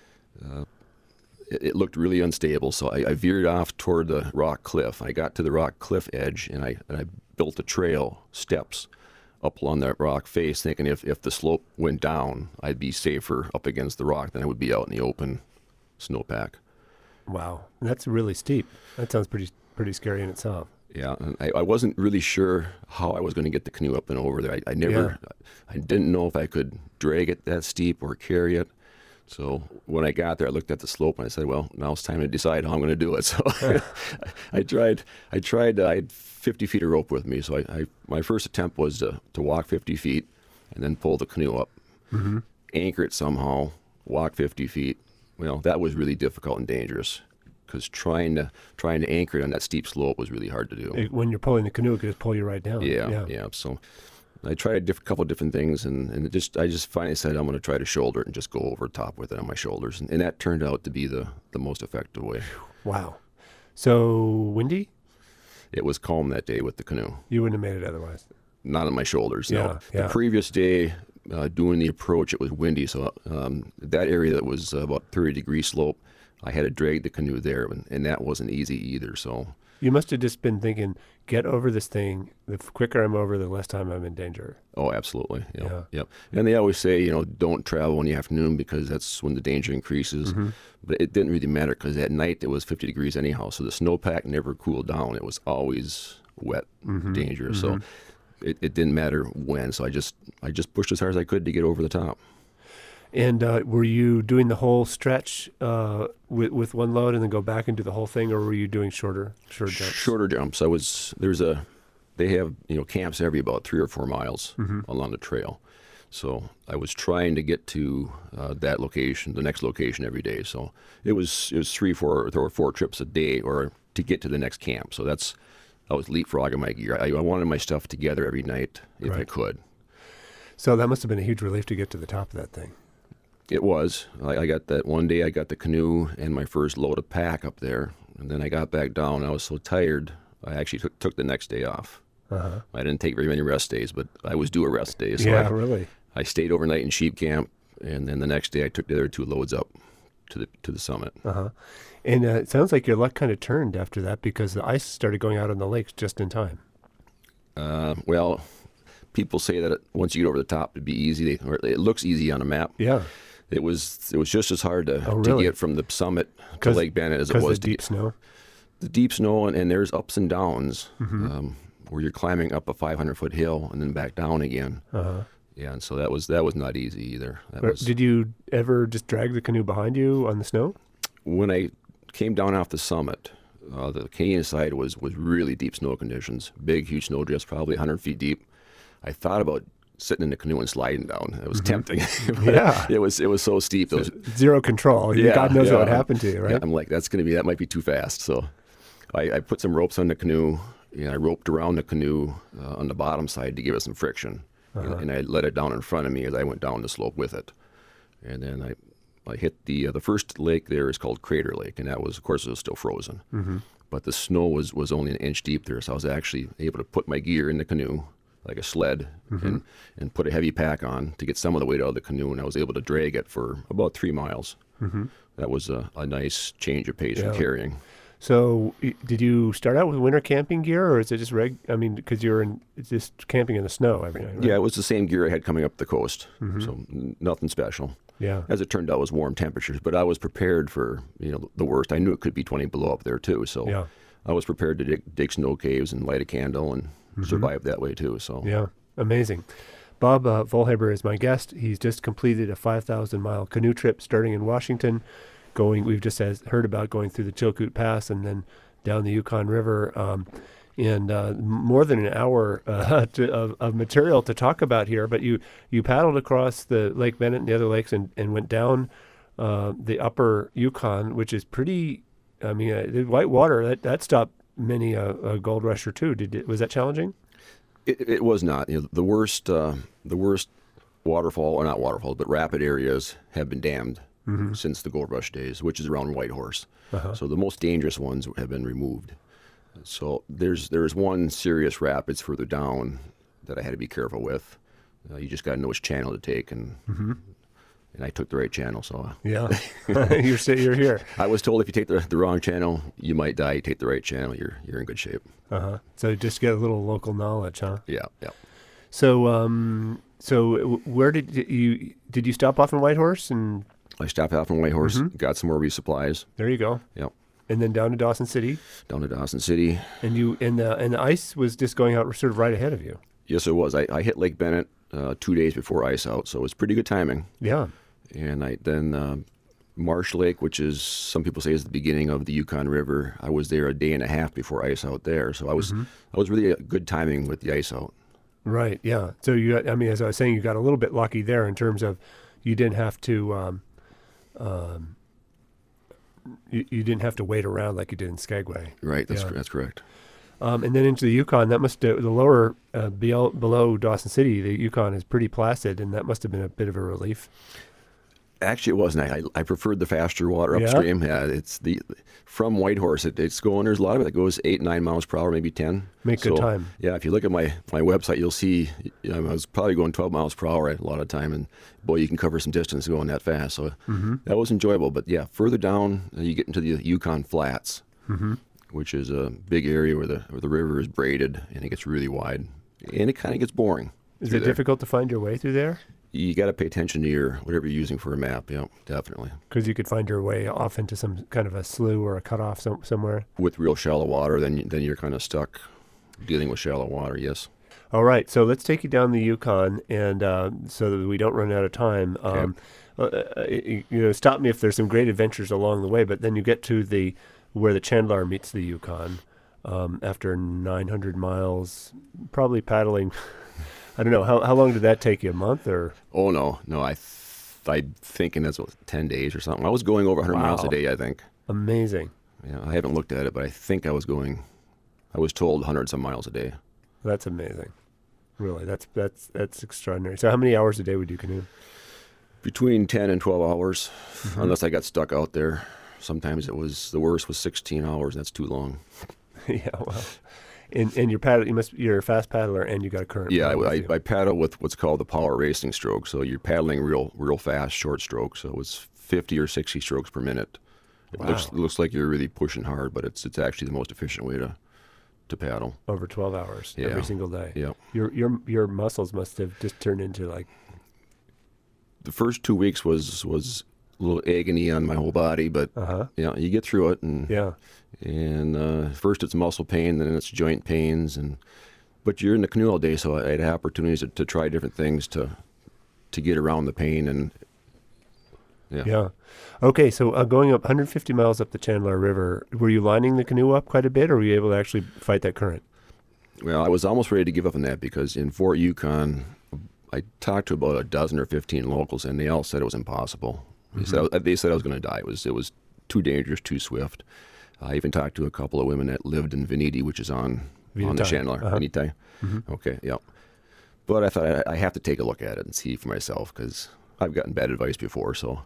it looked really unstable. So I veered off toward the rock cliff. I got to the rock cliff edge, and I built a trail, steps, up along that rock face, thinking if the slope went down, I'd be safer up against the rock than I would be out in the open snowpack. Wow, that's really steep. That sounds pretty scary in itself. Yeah, and I wasn't really sure how I was going to get the canoe up and over there. I didn't know if I could drag it that steep or carry it. So when I got there, I looked at the slope and I said, well, now it's time to decide how I'm going to do it. So I tried. I had 50 feet of rope with me. So my first attempt was to walk 50 feet and then pull the canoe up, anchor it somehow, walk 50 feet. Well, that was really difficult and dangerous because trying to anchor it on that steep slope was really hard to do. When you're pulling the canoe, it could just pull you right down. Yeah. So I tried a couple different things, and I just finally said I'm going to try to shoulder it and just go over top with it on my shoulders, and that turned out to be the most effective way. Wow. So windy? It was calm that day with the canoe. You wouldn't have made it otherwise. Not on my shoulders. Yeah, no. yeah. The previous day, doing the approach, it was windy, so that area that was about 30 degree slope, I had to drag the canoe there, and that wasn't easy either. So you must have just been thinking, get over this thing. The quicker I'm over, the less time I'm in danger. Oh, absolutely. Yeah. Yep. And they always say, don't travel in the afternoon because that's when the danger increases. But it didn't really matter because at night it was 50 degrees anyhow, so the snowpack never cooled down. It was always wet, dangerous. So it didn't matter when. So I just pushed as hard as I could to get over the top. And were you doing the whole stretch with one load and then go back and do the whole thing, or were you doing shorter jumps? Shorter jumps. They have camps every about 3 or 4 miles along the trail. So I was trying to get to that location, the next location every day. So it was 3, 4 or 4 trips a day, or to get to the next camp. So I was leapfrogging my gear. I wanted my stuff together every night if I could. So that must have been a huge relief to get to the top of that thing. It was. I got that one day. I got the canoe and my first load of pack up there, and then I got back down. I was so tired, I actually took the next day off. I didn't take very many rest days, but I was due a rest day. So really. I stayed overnight in sheep camp, and then the next day I took the other 2 loads up to the summit. And it sounds like your luck kind of turned after that because the ice started going out on the lakes just in time. Well, people say that once you get over the top, it'd be easy, or it looks easy on a map. Yeah. It was just as hard to get from the summit to Lake Bennett as it was the deep snow. The deep snow, and there's ups and downs where you're climbing up a 500-foot hill and then back down again. Yeah, and so that was not easy either. Did you ever just drag the canoe behind you on the snow? When I came down off the summit, the Canadian side was really deep snow conditions, big, huge snow drifts, probably 100 feet deep. I thought about sitting in the canoe and sliding down. It was tempting. Yeah. It was so steep. Zero control. God knows what would happen to you, right? Yeah, I'm like, that might be too fast. So I put some ropes on the canoe, and I roped around the canoe on the bottom side to give it some friction. And I let it down in front of me as I went down the slope with it. And then I hit the first lake there is called Crater Lake, and that was, of course, it was still frozen. But the snow was only an inch deep there, so I was actually able to put my gear in the canoe like a sled and put a heavy pack on to get some of the weight out of the canoe, and I was able to drag it for about 3 miles. That was a nice change of pace for carrying. So did you start out with winter camping gear, or is it just because it's just camping in the snow every night, right? Yeah, it was the same gear I had coming up the coast, Mm-hmm. so nothing special. Yeah. As it turned out, it was warm temperatures, but I was prepared for the worst. I knew it could be 20 below up there too, so Yeah. I was prepared to dig snow caves and light a candle and survive that way too. So Yeah, amazing. Bob Vollhaber is my guest. He's just completed a 5,000-mile canoe trip starting in Washington. We've just heard about going through the Chilkoot Pass and then down the Yukon River, and more than an hour of material to talk about here. But you paddled across the Lake Bennett and the other lakes and went down the upper Yukon, which is pretty. The white water that stopped many a gold rusher too. Was that challenging? It was not. The worst waterfall, or not waterfalls, but rapid areas have been dammed since the gold rush days, which is around Whitehorse. Uh-huh. So the most dangerous ones have been removed. So there's one serious rapids further down that I had to be careful with. You just got to know which channel to take, and I took the right channel. So yeah, you're here. I was told if you take the wrong channel, you might die. You take the right channel, you're in good shape. So just get a little local knowledge, huh? Yeah. So where did you stop off in Whitehorse? And I stopped off in Whitehorse, got some more resupplies. There you go. Yep. And then down to Dawson City. Down to Dawson City. And the ice was just going out sort of right ahead of you. Yes, it was. I hit Lake Bennett 2 days before ice out, so it was pretty good timing. Yeah. And then Marsh Lake, which is, some people say, is the beginning of the Yukon River. I was there a day and a half before ice out there, so I was really good timing with the ice out. Right. Yeah. So as I was saying, you got a little bit lucky there in terms of you didn't have to you didn't have to wait around like you did in Skagway. Right. That's correct. And then into the Yukon, that the lower below Dawson City, the Yukon is pretty placid, and that must have been a bit of a relief. Actually, it wasn't. I preferred the faster water upstream. Yeah, it's from Whitehorse. It's going. There's a lot of it that goes 8-9 miles per hour, maybe 10. Make good time. Yeah, if you look at my website, you'll see. I was probably going 12 miles per hour a lot of time, and boy, you can cover some distance going that fast. So that was enjoyable. But yeah, further down, you get into the Yukon Flats, which is a big area where the river is braided and it gets really wide, and it kind of gets boring. Is it difficult to find your way through there? You got to pay attention to whatever you're using for a map. Yeah, definitely. Because you could find your way off into some kind of a slough or a cutoff somewhere. With real shallow water, then you're kind of stuck dealing with shallow water. Yes. All right. So let's take you down the Yukon, and so that we don't run out of time. Stop me if there's some great adventures along the way. But then you get to where the Chandler meets the Yukon after 900 miles, probably paddling. I don't know. How long did that take you? A month or? Oh, no. I'm thinking that's 10 days or something. I was going over 100 miles a day, I think. Amazing. Yeah, I haven't looked at it, but I think I was told 100-some miles a day. That's amazing. Really, that's extraordinary. So how many hours a day would you canoe? Between 10 and 12 hours, unless I got stuck out there. Sometimes the worst was 16 hours. That's too long. Yeah, well. And your paddle, you're a fast paddler, and you got a current. Yeah, I paddle with what's called the power racing stroke. So you're paddling real fast, short strokes. So it's 50 or 60 strokes per minute. It looks like you're really pushing hard, but it's actually the most efficient way to paddle. Over 12 hours every single day. Yeah. Your muscles must have just turned into like. The first 2 weeks was a little agony on my whole body, but you get through it, and first it's muscle pain, then it's joint pains, but you're in the canoe all day, so I had opportunities to try different things to get around the pain, and yeah. Okay, so going up 150 miles up the Chandler River, were you lining the canoe up quite a bit, or were you able to actually fight that current? Well, I was almost ready to give up on that because in Fort Yukon, I talked to about a dozen or 15 locals, and they all said it was impossible. They said I was going to die. It was too dangerous, too swift. I even talked to a couple of women that lived in Veneti, which is on the Chandler. Veneti. Okay, yeah. But I thought I have to take a look at it and see for myself because I've gotten bad advice before. So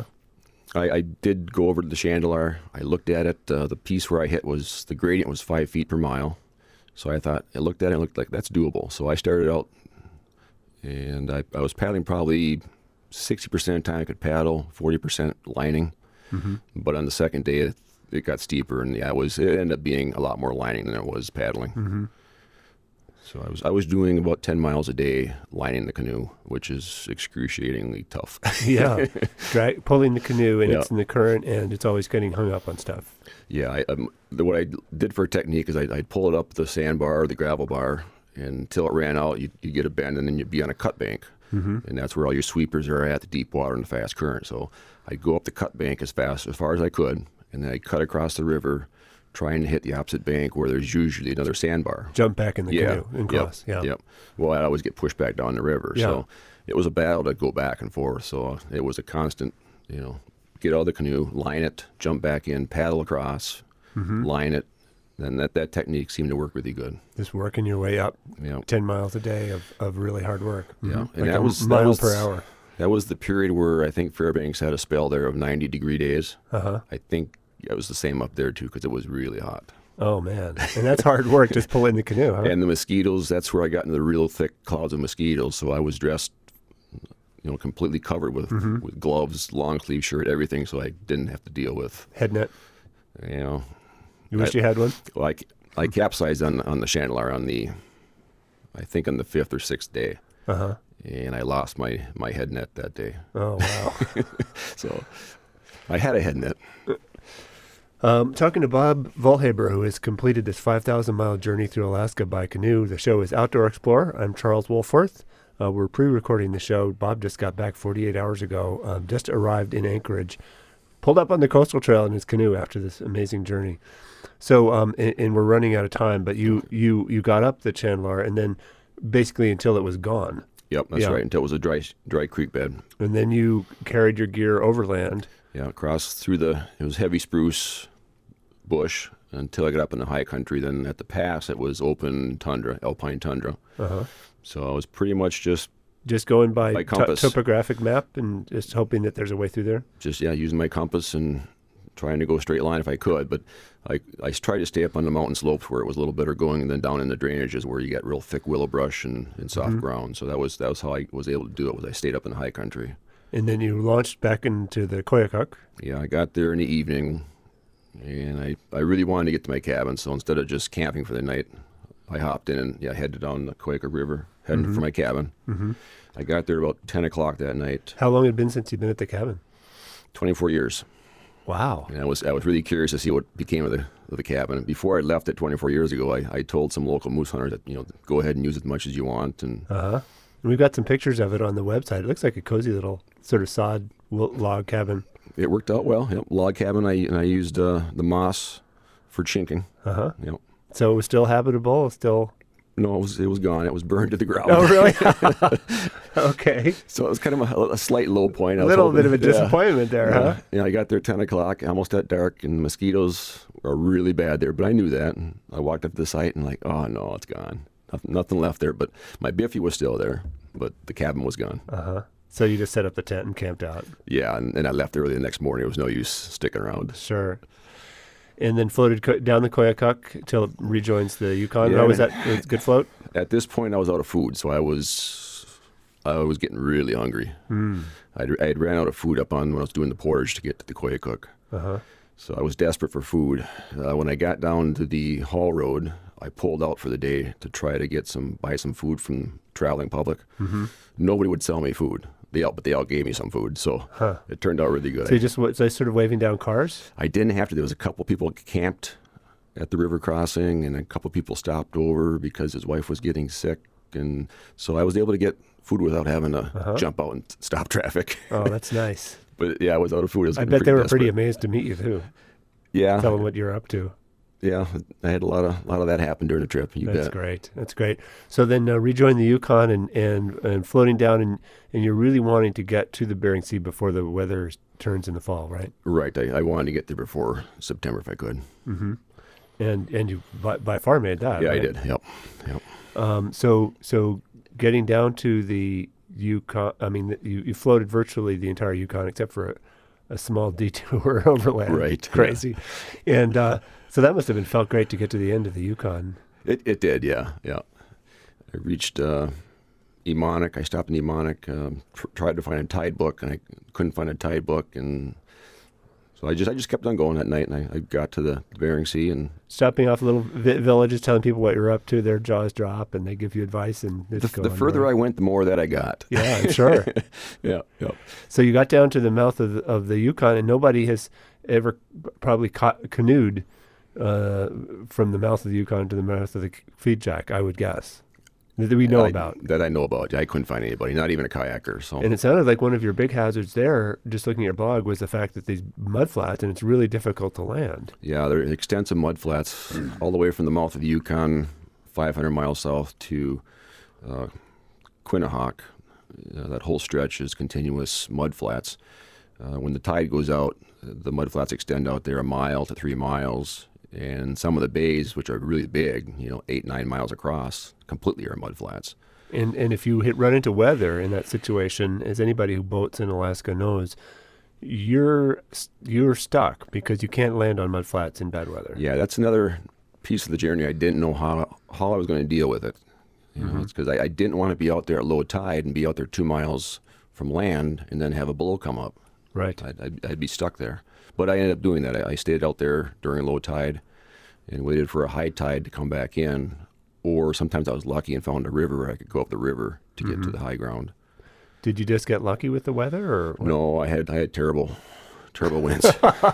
I did go over to the Chandler. I looked at it. The piece where I hit the gradient was 5 feet per mile. So I thought, I looked at it and looked like that's doable. So I started out, and I was paddling probably 60% of the time I could paddle, 40% lining. But on the second day, it got steeper, and yeah, it ended up being a lot more lining than it was paddling. Mm-hmm. So I was doing about 10 miles a day lining the canoe, which is excruciatingly tough. Yeah, pulling the canoe, and it's in the current, and it's always getting hung up on stuff. Yeah, what I did for a technique is I'd pull it up the sandbar or the gravel bar, and until it ran out, you'd get a bend, and then you'd be on a cut bank. Mm-hmm. And that's where all your sweepers are at, the deep water and the fast current. So I'd go up the cut bank as far as I could, and then I'd cut across the river, trying to hit the opposite bank where there's usually another sandbar. Jump back in the canoe and cross. Yep. Well, I'd always get pushed back down the river. Yeah. So it was a battle to go back and forth. So it was a constant, get out of the canoe, line it, jump back in, paddle across, line it. And that technique seemed to work really good. Just working your way up 10 miles a day of really hard work. Yeah. And like that was mile per hour. That was the period where I think Fairbanks had a spell there of 90-degree days. Uh-huh. I think it was the same up there, too, because it was really hot. Oh, man. And that's hard work, just pulling the canoe, huh? And the mosquitoes, that's where I got into the real thick clouds of mosquitoes. So I was dressed, completely covered with gloves, long sleeve shirt, everything, so I didn't have to deal with head net. You wish you had one? Well, I capsized on the Chandeleur on the 5th or 6th day. Uh-huh. And I lost my head net that day. Oh, wow. So I had a head net. Talking to Bob Vollhaber, who has completed this 5,000-mile journey through Alaska by canoe. The show is Outdoor Explorer. I'm Charles Wohlforth. We're pre-recording the show. Bob just got back 48 hours ago, just arrived in Anchorage, pulled up on the coastal trail in his canoe after this amazing journey. So, and we're running out of time, but you got up the Chandeleur, and then basically until it was gone. Yep, that's right, until it was a dry creek bed. And then you carried your gear overland. Yeah, across through it was heavy spruce bush until I got up in the high country. Then at the pass, it was open tundra, alpine tundra. Uh-huh. So I was pretty much just going by compass. Topographic map and just hoping that there's a way through there? Just, using my compass and trying to go straight line if I could. But I tried to stay up on the mountain slopes where it was a little better going, and then down in the drainages where you get real thick willow brush and soft ground. So that was how I was able to do it, was I stayed up in the high country. And then you launched back into the Koyukuk. Yeah, I got there in the evening, and I really wanted to get to my cabin. So instead of just camping for the night, I hopped in and headed down the Koyukuk River, heading for my cabin. Mm-hmm. I got there about 10 o'clock that night. How long had it been since you'd been at the cabin? 24 years. Wow. And I was really curious to see what became of the cabin. Before I left it 24 years ago, I told some local moose hunters that, go ahead and use it as much as you want. And And we've got some pictures of it on the website. It looks like a cozy little sort of sod log cabin. It worked out well. Yep, log cabin. I used the moss for chinking. Uh-huh. Yep. So it was still habitable? No, it was gone. It was burned to the ground. Oh, really? Okay. So it was kind of a slight low point. A little bit of a disappointment there, huh? Yeah, I got there 10 o'clock, almost at dark, and the mosquitoes are really bad there. But I knew that. And I walked up to the site and oh, no, it's gone. Nothing left there. But my biffy was still there, but the cabin was gone. Uh-huh. So you just set up the tent and camped out. Yeah, and I left early the next morning. It was no use sticking around. Sure. And then floated down the Koyukuk till it rejoins the Yukon. Yeah, How was that? It was a good float? At this point, I was out of food, so I was getting really hungry. I had ran out of food up on when I was doing the portage to get to the Koyukuk. Uh-huh. So I was desperate for food. When I got down to the haul road, I pulled out for the day to try to buy some food from traveling public. Mm-hmm. Nobody would sell me food. But they all gave me some food, so it turned out really good. So you just sort of waving down cars? I didn't have to. There was a couple people camped at the river crossing, and a couple people stopped over because his wife was getting sick, and so I was able to get food without having to jump out and stop traffic. Oh, that's nice. But yeah, I was out of food. I bet they were pretty amazed to meet you too. Yeah, tell them what you're up to. Yeah, I had a lot of that happen during the trip. That's great. That's great. So then rejoin the Yukon and floating down, and you're really wanting to get to the Bering Sea before the weather turns in the fall, right? Right. I wanted to get there before September if I could. Mm-hmm. And you by far made that. Yeah, right? I did. Yep. So getting down to the Yukon, I mean, you floated virtually the entire Yukon except for a small detour overland. Right. Crazy. Yeah. And so that must have felt great to get to the end of the Yukon. It did, yeah. I reached Emonic. I stopped in Emonic, tried to find a tide book, and I couldn't find a tide book. And so So I just kept on going that night, and I got to the Bering Sea and stopping off little villages, telling people what you're up to. Their jaws drop, and they give you advice. And the further I went, the more that I got. Yeah, I'm sure. Yeah. So you got down to the mouth of the Yukon, and nobody has ever probably canoed from the mouth of the Yukon to the mouth of the Kvichak, I would guess. That we know about. That I know about. I couldn't find anybody, not even a kayaker. So. And it sounded like one of your big hazards there, just looking at your blog, was the fact that these mud flats, and it's really difficult to land. Yeah, there are extensive mud flats all the way from the mouth of the Yukon, 500 miles south to Quinnahock. That whole stretch is continuous mud flats. When the tide goes out, the mud flats extend out there 1 mile to 3 miles. And some of the bays, which are really big, 8-9 miles across, completely are mud flats. And if you run into weather in that situation, as anybody who boats in Alaska knows, you're stuck because you can't land on mud flats in bad weather. Yeah, that's another piece of the journey. I didn't know how I was going to deal with it. It's because I didn't want to be out there at low tide and be out there 2 miles from land and then have a blow come up. Right. I'd be stuck there. But I ended up doing that. I stayed out there during low tide and waited for a high tide to come back in. Or sometimes I was lucky and found a river where I could go up the river to get to the high ground. Did you just get lucky with the weather, or what? No? I had terrible winds.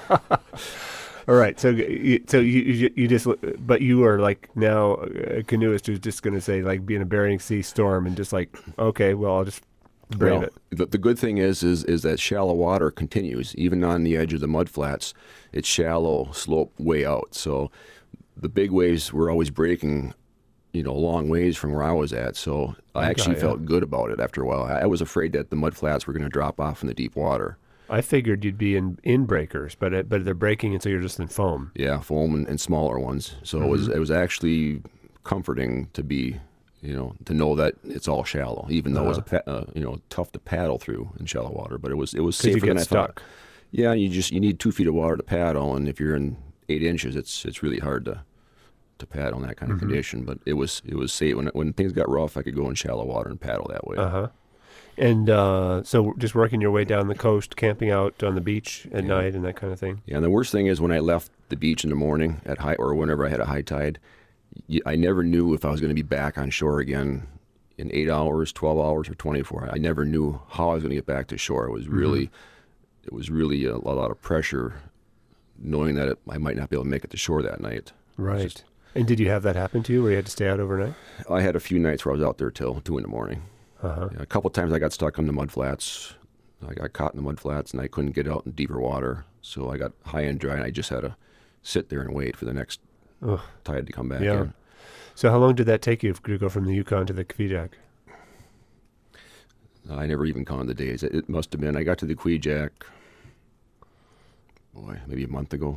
All right, so you just, but you are like now a canoeist who's just going to say, like, be in a Bering Sea storm and just like, okay, well, I'll just brave it. The good thing is that shallow water continues even on the edge of the mud flats. It's shallow slope way out, so the big waves were always breaking, a long ways from where I was at. So I actually felt good about it after a while. I was afraid that the mud flats were going to drop off in the deep water. I figured you'd be in breakers, but they're breaking, and so you're just in foam. Yeah, foam and smaller ones. So it was actually comforting to be, to know that it's all shallow, even though it was tough to paddle through in shallow water. But it was safer than I thought. Yeah, you need 2 feet of water to paddle, and if you're in 8 inches, it's really hard to paddle in that kind of condition. But it was safe. When things got rough, I could go in shallow water and paddle that way. And so just working your way down the coast, camping out on the beach at night and that kind of thing? Yeah, and the worst thing is when I left the beach in the morning at high, or whenever I had a high tide, I never knew if I was going to be back on shore again in 8 hours, 12 hours, or 24. I never knew how I was going to get back to shore. It was really a lot of pressure knowing that I might not be able to make it to shore that night. Right. And did you have that happen to you where you had to stay out overnight? I had a few nights where I was out there till 2 in the morning. Yeah, a couple of times I got stuck on the mud flats. I got caught in the mud flats, and I couldn't get out in deeper water. So I got high and dry, and I just had to sit there and wait for the next tide to come back in. So how long did that take you to go from the Yukon to the Kvichak? I never even counted the days. It must have been, I got to the Kvichak, maybe a month ago.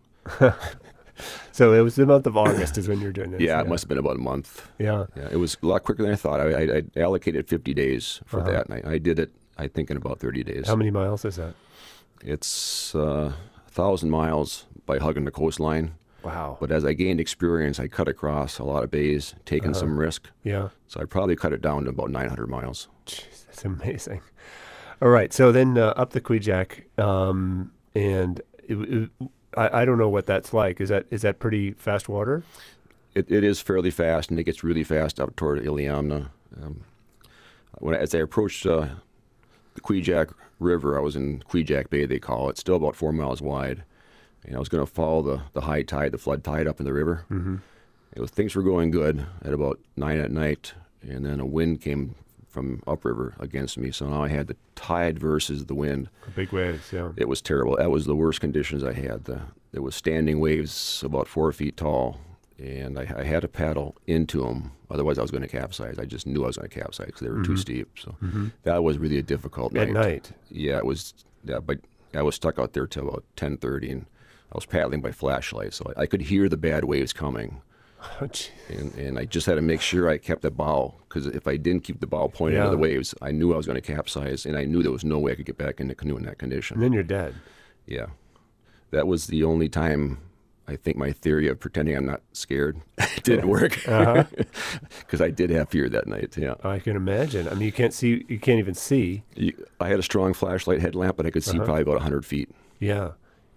So it was the month of August is when you were doing this. Yeah, it must have been about a month. Yeah. It was a lot quicker than I thought. I allocated 50 days for that, and I did it, I think, in about 30 days. How many miles is that? It's 1,000 miles by hugging the coastline. Wow. But as I gained experience, I cut across a lot of bays, taking some risk. Yeah. So I probably cut it down to about 900 miles. Jeez, that's amazing. All right, so then up the Kvichak, and I don't know what that's like. Is that pretty fast water? It is fairly fast, and it gets really fast up toward Iliamna. As I approached the Kvichak River, I was in Kvichak Bay, they call it, still about 4 miles wide. And I was going to follow the high tide, the flood tide up in the river. Things were going good at about 9 at night, and then a wind came from upriver against me. So now I had the tide versus the wind. Big waves, yeah. It was terrible. That was the worst conditions I had. There was standing waves about 4 feet tall, and I had to paddle into them. Otherwise, I was going to capsize. I just knew I was going to capsize because they were too steep. So that was really a difficult night. At night? Yeah, it was. Yeah, but I was stuck out there till about 10:30, and I was paddling by flashlight, so I could hear the bad waves coming. Oh, and I just had to make sure I kept the bow, because if I didn't keep the bow pointed to the waves, I knew I was going to capsize, and I knew there was no way I could get back in the canoe in that condition. And then you're dead. Yeah. That was the only time I think my theory of pretending I'm not scared didn't work, because I did have fear that night. Yeah, I can imagine. I mean, you can't even see. I had a strong flashlight headlamp, but I could see probably about 100 feet. Yeah.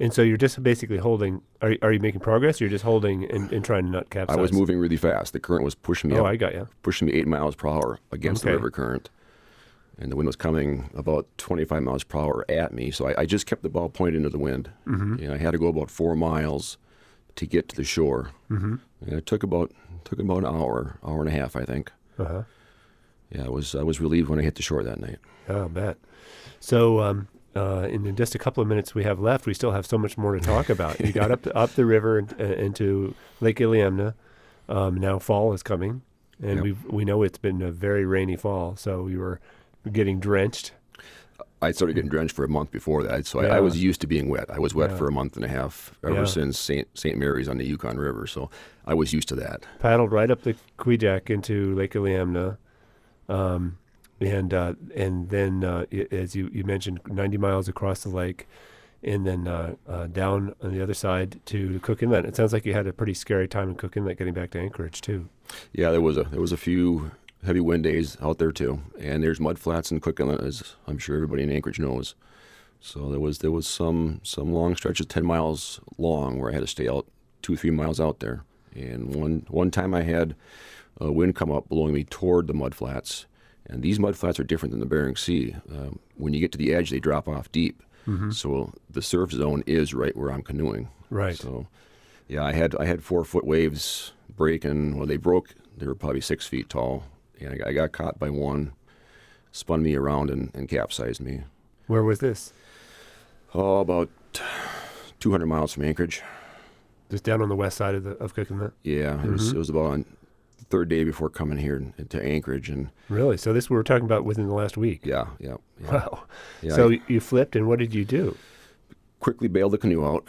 And so you're just basically holding. Are you making progress? Or you're just holding and trying to not capsize? I was moving really fast. The current was pushing me. Oh, I got you. Pushing me 8 miles per hour against the river current, and the wind was coming about 25 miles per hour at me. So I just kept the bow pointed into the wind. Mm-hmm. And I had to go about 4 miles to get to the shore. Mm-hmm. And it took about an hour and a half, I think. Uh-huh. Yeah, I was relieved when I hit the shore that night. Oh, I bet. So in just a couple of minutes we have left, we still have so much more to talk about. You got up the river into Lake Iliamna. Now fall is coming, and we know it's been a very rainy fall, so we were getting drenched. I started getting drenched for a month before that, so I was used to being wet. I was wet for a month and a half ever since St. Mary's on the Yukon River, so I was used to that. Paddled right up the Kvichak into Lake Iliamna, and then as you mentioned, 90 miles across the lake, and then down on the other side to Cook Inlet. It sounds like you had a pretty scary time in Cook Inlet getting back to Anchorage too. Yeah, there was a few heavy wind days out there too, and there's mud flats in Cook Inlet, as I'm sure everybody in Anchorage knows. So there was some long stretches, 10 miles long, where I had to stay out 2-3 miles out there. And one time I had a wind come up blowing me toward the mud flats, and these mud flats are different than the Bering Sea. When you get to the edge, they drop off deep. Mm-hmm. So the surf zone is right where I'm canoeing. Right. So, yeah, I had 4-foot waves breaking. Well, they broke. They were probably 6 feet tall. And I got caught by one, spun me around and capsized me. Where was this? Oh, about 200 miles from Anchorage. Just down on the west side of Cook Inlet? Yeah, it was about on the third day before coming here to Anchorage. And really? So this we were talking about within the last week? Yeah. Wow. Yeah, so you flipped, and what did you do? Quickly bailed the canoe out.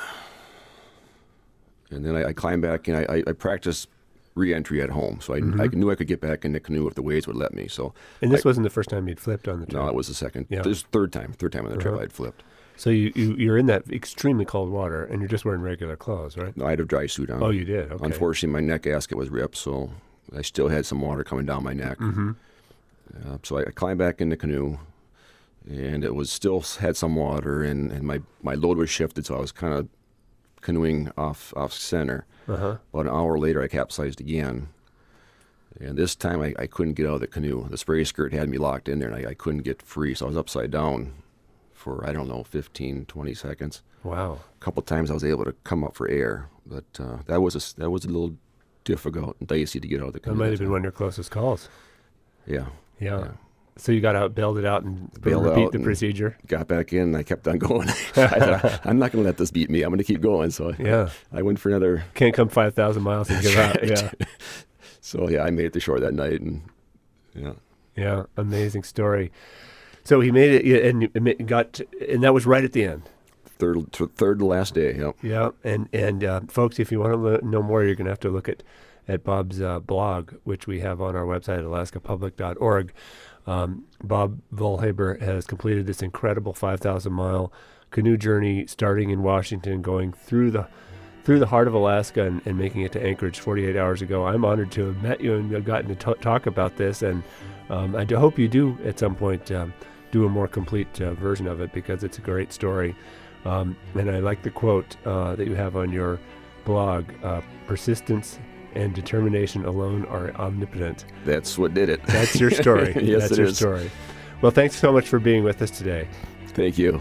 And then I climbed back, and I practiced re-entry at home, so I knew I could get back in the canoe if the waves would let me. So, and this wasn't the first time you'd flipped on the trip? No, it was the second. Yeah. This was third time on the trip I'd flipped. So you're in that extremely cold water, and you're just wearing regular clothes, right? No, I had a dry suit on. Oh, you did? Okay. Unfortunately, my neck gasket was ripped, so I still had some water coming down my neck. Mm-hmm. So I climbed back in the canoe, and it was still had some water, and my load was shifted, so I was kind of canoeing off center. Uh-huh. About an hour later, I capsized again. And this time, I couldn't get out of the canoe. The spray skirt had me locked in there, and I couldn't get free. So I was upside down for, 15, 20 seconds. Wow. A couple times I was able to come up for air, but that was a little difficult and dicey to get out of the canoe. That might have been one of your closest calls. Yeah. So you got out, bailed it out, and repeat the procedure? Got back in, and I kept on going. I thought, I'm not going to let this beat me. I'm going to keep going. So I went for another... Can't come 5,000 miles and give up. Yeah. So, I made it to shore that night, and Yeah, amazing story. So he made it, and and that was right at the end. Third to last day, yeah. Yeah, and folks, if you want to know more, you're going to have to look at Bob's blog, which we have on our website at alaskapublic.org. Bob Volhaber has completed this incredible 5,000-mile canoe journey, starting in Washington, going through the heart of Alaska and making it to Anchorage 48 hours ago. I'm honored to have met you and have gotten to talk about this, and I hope you do at some point do a more complete version of it, because it's a great story. And I like the quote that you have on your blog, persistence and determination alone are omnipotent. That's what did it. That's your story. Yes, That's your story. Well, thanks so much for being with us today. Thank you.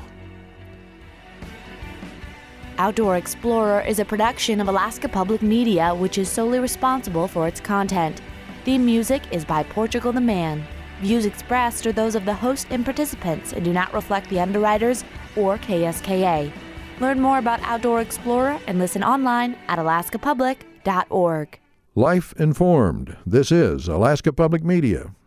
Outdoor Explorer is a production of Alaska Public Media, which is solely responsible for its content. Theme music is by Portugal the Man. Views expressed are those of the host and participants and do not reflect the underwriters or KSKA. Learn more about Outdoor Explorer and listen online at alaskapublic.org. Life Informed. This is Alaska Public Media.